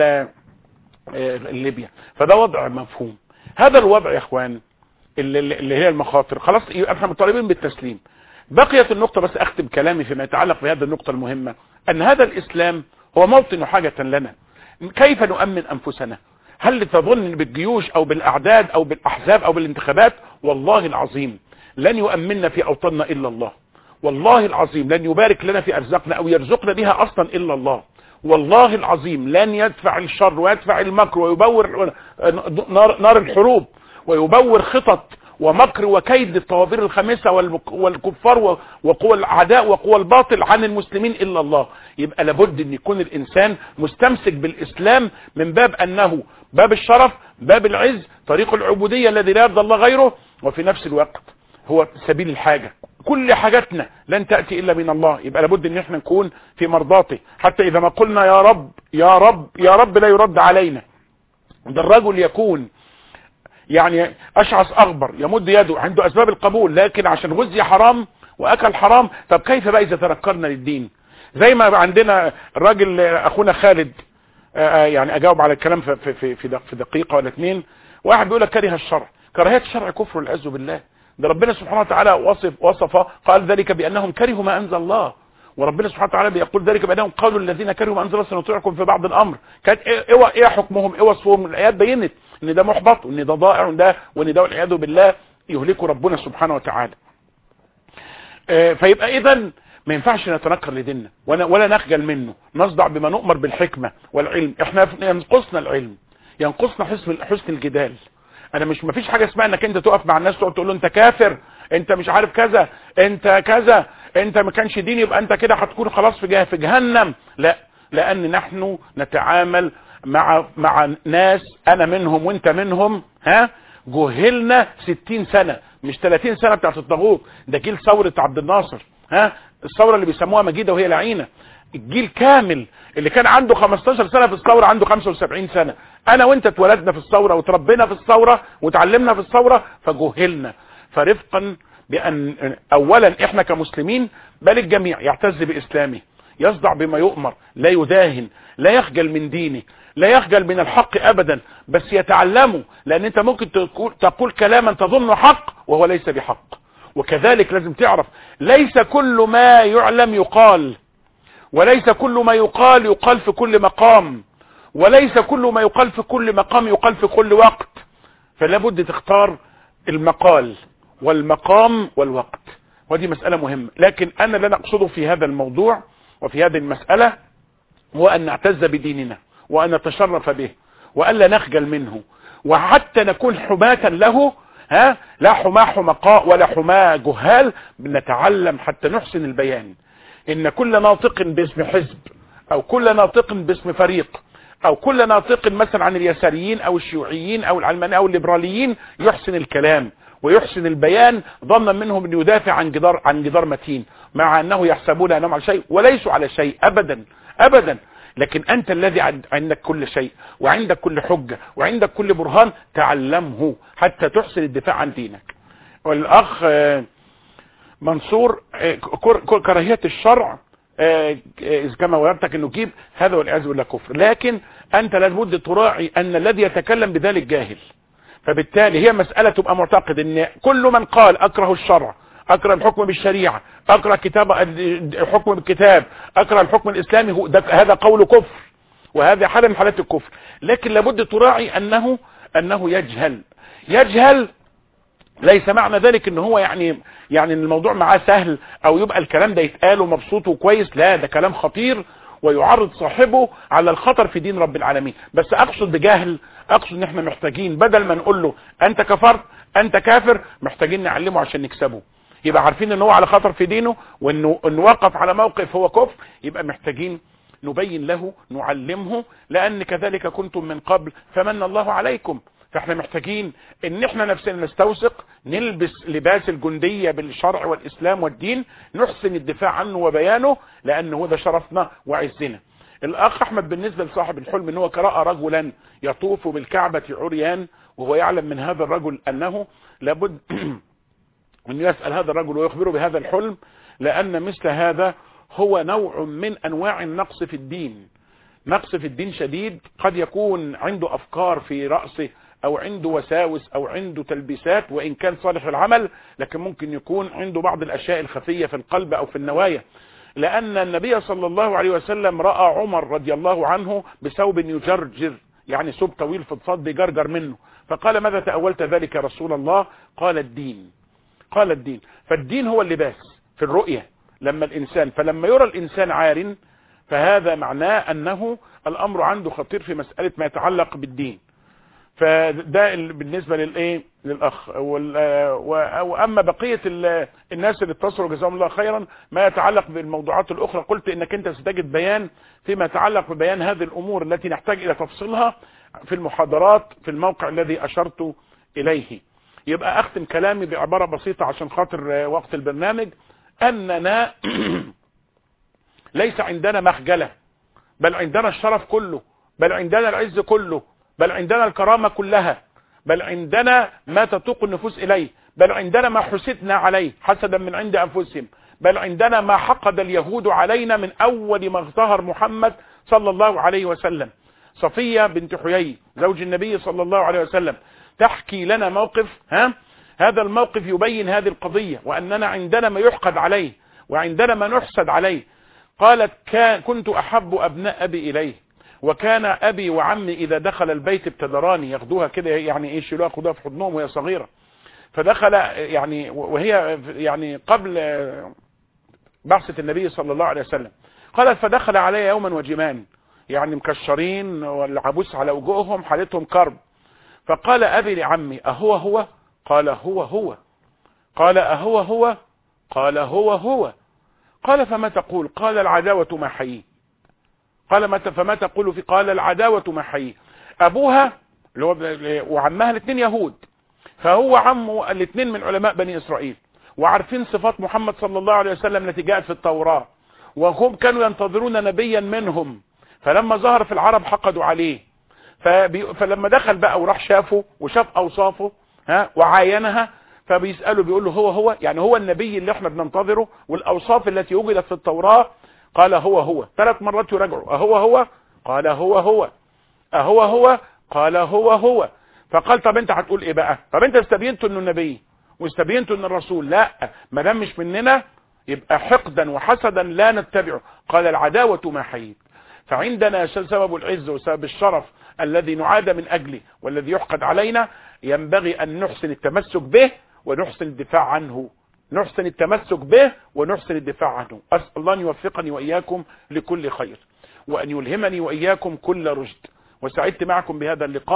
Speaker 1: ليبيا. فده وضع مفهوم. هذا الوضع يا اخوان اللي هي المخاطر. خلاص احنا مطالبين بالتسليم. بقيت النقطة بس اختم كلامي فيما يتعلق بهذه النقطة المهمة، ان هذا الاسلام هو موطن حاجة لنا. كيف نؤمن انفسنا؟ هل تظن بالجيوش او بالاعداد او بالاحزاب او بالانتخابات؟ والله العظيم لن يؤمننا في اوطاننا الا الله. والله العظيم لن يبارك لنا في ارزاقنا او يرزقنا بها اصلا الا الله. والله العظيم لن يدفع الشر ويدفع المكر ويبور نار, نار الحروب ويبور خطط ومكر وكيد الطوابير الخامسة والكفار وقوى الأعداء وقوى الباطل عن المسلمين إلا الله. يبقى لابد أن يكون الإنسان مستمسك بالإسلام من باب أنه باب الشرف، باب العز، طريق العبودية الذي لا يرضى الله غيره، وفي نفس الوقت هو سبيل الحاجة. كل حاجاتنا لن تأتي إلا من الله. يبقى لابد أن احنا نكون في مرضاته، حتى إذا ما قلنا يا رب يا رب يا رب لا يرد علينا. ده الرجل يكون يعني أشعث أغبر يمد يده عنده أسباب القبول، لكن عشان غزي حرام وأكل حرام. طب كيف بقى إذا تنكرنا للدين؟ زي ما عندنا الراجل أخونا خالد، يعني أجاوب على الكلام في, في, في, في دقيقة ولا اثنين. واحد بيقول لك كره الشرع. كراهية الشرع كفر والعياذ بالله. ده ربنا سبحانه وتعالى وصف وصف قال ذلك بأنهم كرهوا ما أنزل الله. وربنا سبحانه وتعالى بيقول ذلك بأنهم قالوا الذين كرهوا ما أنزل الله سنطيعكم في بعض الأمر. كانت إيه, إيه حكمهم؟ إيه وصفهم؟ الآيات بينت ان ده محبط وان ده ضائع وان ده وان ده والعياذ بالله يهلكه ربنا سبحانه وتعالى. آه فيبقى اذا ما ينفعش نتنكر لديننا ولا نخجل منه، نصدع بما نؤمر بالحكمة والعلم. احنا ينقصنا العلم، ينقصنا حسن حسن الجدال. انا مش ما فيش حاجة اسمها انك انت تقف مع الناس تقعد تقول له انت كافر، انت مش عارف كذا، انت كذا، انت ما كانش دين يبقى انت كده هتكون خلاص في في جهنم. لا، لان نحن نتعامل مع مع ناس انا منهم وانت منهم، ها جهلنا ستين سنة مش ثلاثين سنة بتاعت الطاغوت. ده جيل ثورة عبد الناصر، ها الثورة اللي بيسموها مجيدة وهي لعينة. الجيل كامل اللي كان عنده خمستاشر سنة في الثورة عنده خمسة وسبعين سنة. انا وانت اتولدنا في الثورة وتربينا في الثورة وتعلمنا في الثورة فجهلنا. فرفقا بان اولا احنا كمسلمين بل الجميع يعتز باسلامه، يصدع بما يؤمر، لا يداهن، لا يخجل من دينه، لا يخجل من الحق ابدا، بس يتعلمه. لان انت ممكن تقول, تقول كلاما تظنه حق وهو ليس بحق. وكذلك لازم تعرف ليس كل ما يعلم يقال، وليس كل ما يقال يقال في كل مقام، وليس كل ما يقال في كل مقام يقال في كل وقت. فلا بد تختار المقال والمقام والوقت، ودي مسألة مهمة. لكن انا لا نقصده في هذا الموضوع وفي هذه المسألة هو ان نعتز بديننا وان نتشرف به وألا نخجل منه، وحتى نكون حماة له ها لا حماه حمقاء ولا حماه جهال، بنتعلم حتى نحسن البيان. ان كل ناطق باسم حزب او كل ناطق باسم فريق او كل ناطق مثلا عن اليساريين او الشيوعيين او العلمانيين او الليبراليين يحسن الكلام ويحسن البيان ظنا منهم ان يدافع عن جدار عن جدار متين، مع انه يحسبون انهم على شيء وليسوا على شيء ابدا ابدا. لكن انت الذي عندك كل شيء وعندك كل حجة وعندك كل برهان، تعلمه حتى تحسن الدفاع عن دينك. والاخ منصور كراهية الشرع إذ كما وردتك انه جيب هذا والعياذ بالله كفر، لكن انت لابد تراعي ان الذي يتكلم بذلك جاهل، فبالتالي هي مسألة تبقى معتقد ان كل من قال اكره الشرع، اكره الحكم بالشريعة، اكره كتاب الحكم بالكتاب، اكره الحكم الاسلامي، هذا قول كفر وهذا حالة من حالات الكفر. لكن لابد تراعي انه انه يجهل يجهل ليس معنى ذلك ان هو يعني يعني الموضوع معاه سهل او يبقى الكلام ده يتقال ومبسوط وكويس، لا ده كلام خطير ويعرض صاحبه على الخطر في دين رب العالمين. بس اقصد بجهل، اقصد ان احنا محتاجين بدل ما نقول له انت كفرت انت كافر، محتاجين نعلمه عشان نكسبه، يبقى عارفين ان هو على خطر في دينه وانه انه وقف على موقف هو كفر، يبقى محتاجين نبين له نعلمه، لان كذلك كنتم من قبل فمن الله عليكم. فاحنا محتاجين ان احنا نفسنا نستوثق، نلبس لباس الجندية بالشرع والاسلام والدين، نحسن الدفاع عنه وبيانه، لانه ده شرفنا وعزنا. الاخ احمد بالنسبة لصاحب الحلم ان هو قرأ رجلا يطوف بالكعبة عريان، وهو يعلم من هذا الرجل انه لابد ان يسأل هذا الرجل ويخبره بهذا الحلم، لان مثل هذا هو نوع من انواع النقص في الدين. نقص في الدين شديد، قد يكون عنده افكار في رأسه او عنده وساوس او عنده تلبيسات، وان كان صالح العمل لكن ممكن يكون عنده بعض الاشياء الخفية في القلب او في النوايا. لان النبي صلى الله عليه وسلم رأى عمر رضي الله عنه بثوب يجرجر، يعني ثوب طويل في الصد بيجرجر منه، فقال ماذا تأولت ذلك يا رسول الله؟ قال الدين قال الدين فالدين هو اللباس في الرؤية لما الانسان، فلما يرى الانسان عار فهذا معناه انه الامر عنده خطير في مسألة ما يتعلق بالدين. فده بالنسبة للايه للاخ. واما بقية الناس اللي اتصلوا جزاهم الله خيرا ما يتعلق بالموضوعات الاخرى، قلت انك انت ستجد بيان فيما يتعلق ببيان هذه الامور التي نحتاج الى تفصيلها في المحاضرات في الموقع الذي اشرت اليه. يبقى اختم كلامي بعبارة بسيطة عشان خاطر وقت البرنامج، اننا ليس عندنا مخجلة، بل عندنا الشرف كله، بل عندنا العز كله، بل عندنا الكرامة كلها، بل عندنا ما تتوق النفوس إليه، بل عندنا ما حسدنا عليه حسدا من عند أنفسهم، بل عندنا ما حقد اليهود علينا من أول ما ظهر محمد صلى الله عليه وسلم. صفية بنت حيي زوج النبي صلى الله عليه وسلم تحكي لنا موقف، ها هذا الموقف يبين هذه القضية، وأننا عندنا ما يحقد عليه وعندنا ما نحسد عليه. قالت كان كنت أحب أبناء أبي إليه، وكان أبي وعمي إذا دخل البيت ابتدراني، ياخدوها كده يعني إيه يشيلوها ياخدوها في حضنهم وهي صغيرة. فدخل يعني وهي يعني قبل بعثة النبي صلى الله عليه وسلم. قالت فدخل علي يوما وجمان، يعني مكشرين والعبوس على وجوههم حالتهم كرب. فقال أبي لعمي أهو هو؟ قال هو هو. قال أهو هو؟ قال هو هو. قال فما تقول؟ قال العداوة ما حيي. قال متى فما تقول في؟ قال العداوة ما حيي. أبوها وعمها الاثنين يهود، فهو عمه الاثنين من علماء بني إسرائيل وعارفين صفات محمد صلى الله عليه وسلم التي جاءت في التوراة، وهم كانوا ينتظرون نبيا منهم، فلما ظهر في العرب حقدوا عليه. فبي... فلما دخل بقى وراح شافه وشاف أوصافه ها وعاينها، فبيسأله بيقول له هو هو، يعني هو النبي اللي احنا بننتظره والأوصاف التي وجدت في التوراة؟ قال هو هو. ثلاث مرات يراجعوا أهو هو؟ قال هو هو. أهو هو؟ قال هو هو. فقال طب انت هتقول ايه بقى؟ طب انت استبينت انه النبي واستبينت انه الرسول، لا ما دام مش مننا يبقى حقدا وحسدا لا نتبعه. قال العداوة ما حييت. فعندنا سبب العز وسبب الشرف الذي نعاد من أجله والذي يحقد علينا، ينبغي أن نحسن التمسك به ونحسن الدفاع عنه، نحسن التمسك به ونحسن الدفاع عنه. أسأل الله أن يوفقني وإياكم لكل خير، وأن يلهمني وإياكم كل رشد. وسعدت معكم بهذا اللقاء،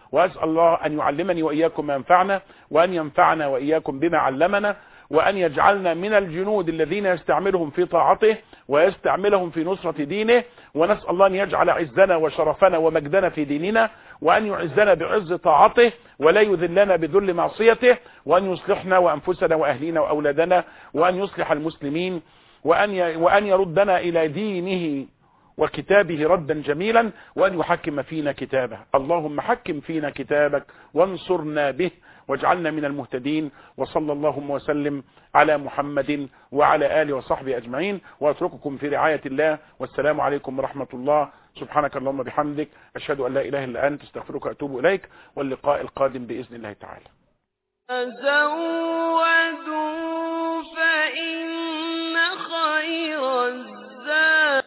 Speaker 1: وأسأل الله أن يعلمني وإياكم ما ينفعنا، وأن ينفعنا وإياكم بما علمنا، وأن يجعلنا من الجنود الذين يستعملهم في طاعته ويستعملهم في نصرة دينه. ونسأل الله أن يجعل عزنا وشرفنا ومجدنا في ديننا، وأن يعزنا بعز طاعته ولا يذلنا بذل معصيته، وأن يصلحنا وأنفسنا وأهلنا وأولادنا، وأن يصلح المسلمين، وأن وأن يردنا إلى دينه وكتابه ردا جميلا، وأن يحكم فينا كتابه. اللهم حكم فينا كتابك وانصرنا به واجعلنا من المهتدين. وصلى اللهم وسلم على محمد وعلى آله وصحبه أجمعين، وأترككم في رعاية الله، والسلام عليكم ورحمة الله. سبحانك اللهم بحمدك، أشهد أن لا إله إلا أنت، استغفرك وأتوب إليك، واللقاء القادم بإذن الله تعالى.
Speaker 6: تزودوا فإن خير الزاد